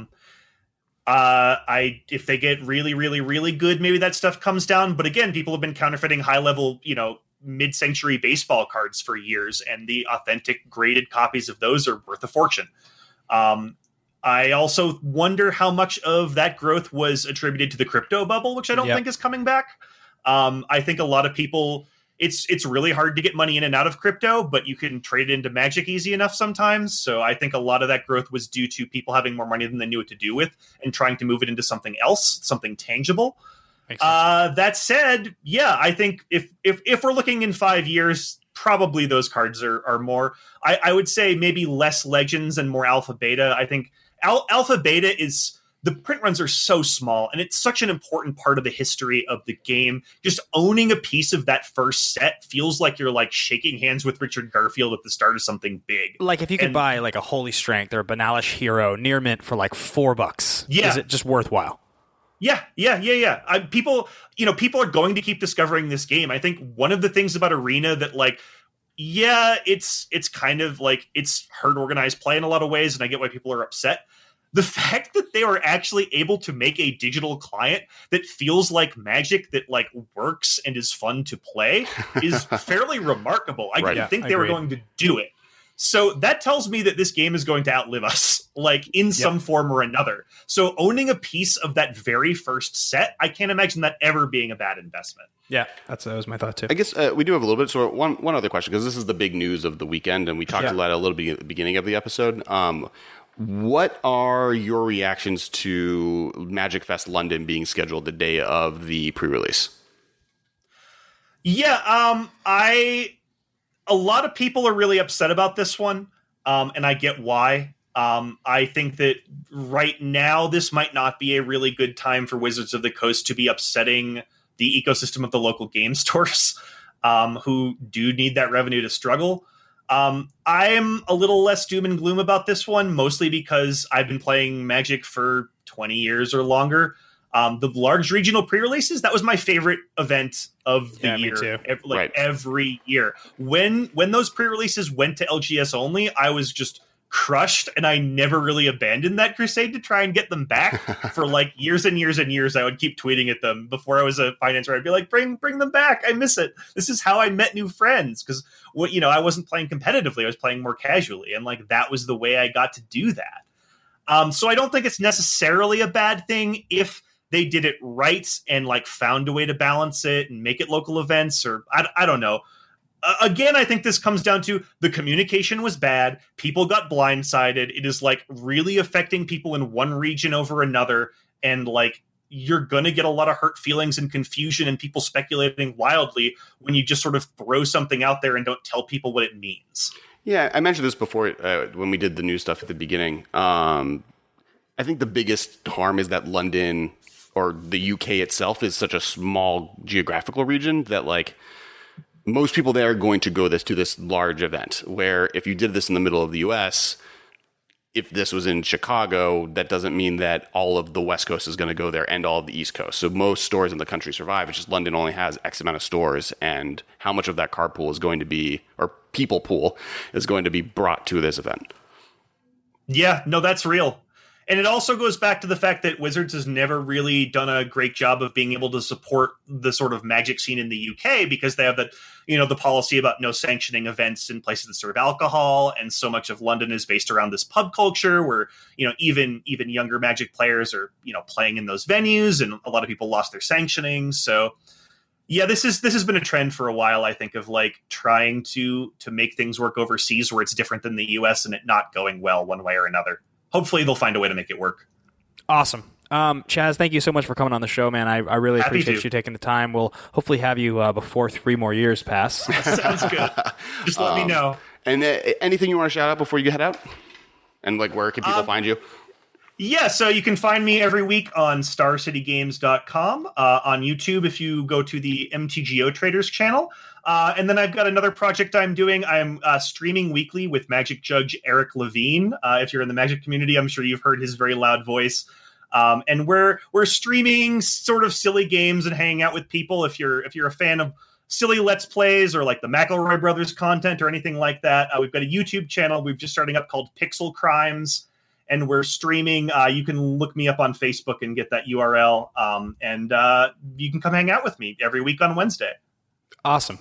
If they get really, really, really good, maybe that stuff comes down. But again, people have been counterfeiting high level, mid-century baseball cards for years, and the authentic graded copies of those are worth a fortune. I also wonder how much of that growth was attributed to the crypto bubble, which I don't think is coming back. I think a lot of people, it's really hard to get money in and out of crypto, but you can trade it into Magic easy enough sometimes. So I think a lot of that growth was due to people having more money than they knew what to do with and trying to move it into something else, something tangible. That said, I think if we're looking in 5 years, probably those cards are more, I would say maybe less Legends and more Alpha Beta. I think Alpha Beta is, the print runs are so small, and it's such an important part of the history of the game. Just owning a piece of that first set feels like you're like shaking hands with Richard Garfield at the start of something big. Like if you could buy like a Holy Strength or a Banalish Hero near mint for like $4, is it just worthwhile? Yeah. People are going to keep discovering this game. I think one of the things about Arena that it's kind of like it's herd organized play in a lot of ways, and I get why people are upset. the fact that they were actually able to make a digital client that feels like Magic, that like works and is fun to play, is fairly remarkable. I didn't think they were going to do it. So that tells me that this game is going to outlive us, like in some form or another. So owning a piece of that very first set, I can't imagine that ever being a bad investment. Yeah, that was my thought too. I guess we do have a little bit. So one other question, because this is the big news of the weekend, and we talked about it a little bit at the beginning of the episode. What are your reactions to Magic Fest London being scheduled the day of the pre-release? Yeah, a lot of people are really upset about this one, and I get why. I think that right now this might not be a really good time for Wizards of the Coast to be upsetting the ecosystem of the local game stores, who do need that revenue to struggle. I'm a little less doom and gloom about this one, mostly because I've been playing Magic for 20 years or longer. The large regional pre-releases, that was my favorite event of the year. Me too. Every year. When those pre-releases went to LGS only, I was just crushed, and I never really abandoned that crusade to try and get them back. For like years and years and years, I would keep tweeting at them before I was a financer. I'd be like, bring them back. I miss it. This is how I met new friends. Because I wasn't playing competitively. I was playing more casually. And like that was the way I got to do that. So I don't think it's necessarily a bad thing if they did it right and like found a way to balance it and make it local events, or I don't know. Again, I think this comes down to the communication was bad. People got blindsided. It is like really affecting people in one region over another. And like, you're going to get a lot of hurt feelings and confusion and people speculating wildly when you just sort of throw something out there and don't tell people what it means. Yeah, I mentioned this before when we did the new stuff at the beginning. I think the biggest harm is that London or the UK itself is such a small geographical region that like most people there are going to go to this large event, where if you did this in the middle of the US, if this was in Chicago, that doesn't mean that all of the West Coast is going to go there and all of the East Coast. So most stores in the country survive. It's just London only has X amount of stores, and how much of that card pool is going to be, or people pool, is going to be brought to this event. Yeah, no, that's real. And it also goes back to the fact that Wizards has never really done a great job of being able to support the sort of Magic scene in the UK, because they have that, the policy about no sanctioning events in places that serve alcohol. And so much of London is based around this pub culture where, even younger Magic players are, playing in those venues, and a lot of people lost their sanctioning. So yeah, this has been a trend for a while, I think, of like trying to make things work overseas where it's different than the US and it not going well one way or another. Hopefully they'll find a way to make it work. Awesome. Chaz, thank you so much for coming on the show, man. I really appreciate you taking the time. We'll hopefully have you before 3 more years pass. Sounds good. Just let me know. And anything you want to shout out before you head out? And like, where can people find you? Yeah, so you can find me every week on StarCityGames.com, on YouTube if you go to the MTGO Traders channel. And then I've got another project I'm doing. I'm streaming weekly with Magic Judge Eric Levine. If you're in the Magic community, I'm sure you've heard his very loud voice. And we're streaming sort of silly games and hanging out with people. If you're a fan of silly Let's Plays or like the McElroy Brothers content or anything like that, we've got a YouTube channel we've just starting up called Pixel Crimes. And we're streaming. You can look me up on Facebook and get that URL. And you can come hang out with me every week on Wednesday. Awesome.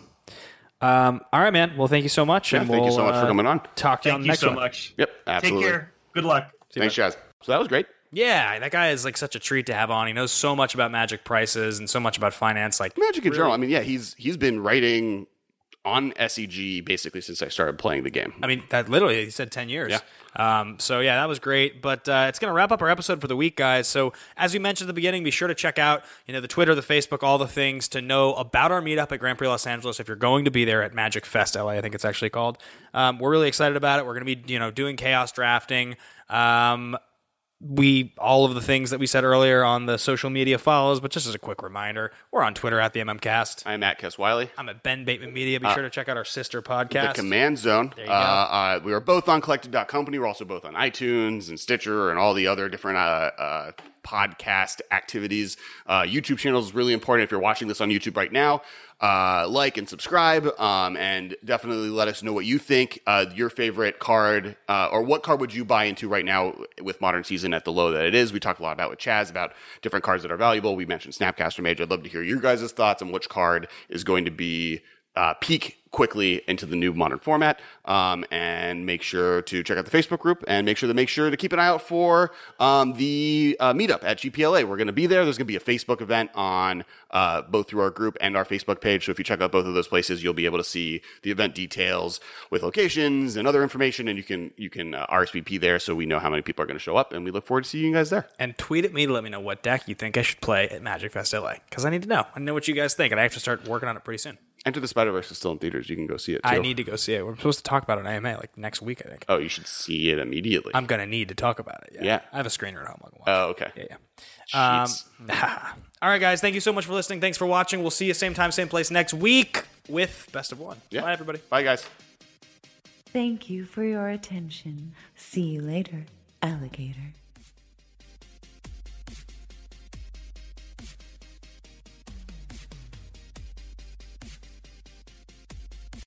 All right, man. Well, thank you so much. Yeah, thank you so much for coming on. Talk to you on the next one. Thank you so much. Yep, absolutely. Take care. Good luck. Thanks, Chaz. So that was great. Yeah, that guy is like such a treat to have on. He knows so much about Magic prices and so much about finance. Like Magic in general. I mean, yeah, he's been writing on SEG basically since I started playing the game. I mean, that literally, he said 10 years. Yeah. So yeah, that was great. But it's going to wrap up our episode for the week, guys. So as we mentioned at the beginning, be sure to check out the Twitter, the Facebook, all the things to know about our meetup at Grand Prix Los Angeles if you're going to be there at Magic Fest LA, I think it's actually called. We're really excited about it. We're going to be doing chaos drafting. All of the things that we said earlier on the social media follows, but just as a quick reminder, we're on Twitter at the MMCast. I'm at Kes Wiley. I'm at Ben Bateman Media. Be sure to check out our sister podcast, The Command Zone. There you go. We are both on Collected.company. We're also both on iTunes and Stitcher and all the other different podcast activities. YouTube channel is really important. If you're watching this on YouTube right now, like and subscribe, and definitely let us know what you think. Your favorite card, or what card would you buy into right now with Modern Season at the low that it is? We talked a lot about with Chaz about different cards that are valuable. We mentioned Snapcaster Mage. I'd love to hear your guys' thoughts on which card is going to be peak quickly into the new Modern format, and make sure to check out the Facebook group, and make sure to keep an eye out for the meetup at GPLA. We're going to be there. There's going to be a Facebook event on both through our group and our Facebook page. So if you check out both of those places, you'll be able to see the event details with locations and other information, and you can RSVP there so we know how many people are going to show up, and we look forward to seeing you guys there. And tweet at me to let me know what deck you think I should play at Magic Fest LA, because I need to know. I know what you guys think, and I have to start working on it pretty soon. Enter the Spider-Verse is still in theaters. You can go see it, too. I need to go see it. We're supposed to talk about it on AMA like next week, I think. Oh, you should see it immediately. I'm going to need to talk about it. Yeah. I have a screener at home. I can watch Oh, okay. Yeah. All right, guys. Thank you so much for listening. Thanks for watching. We'll see you same time, same place next week with Best of One. Yeah. Bye, everybody. Bye, guys. Thank you for your attention. See you later, alligator.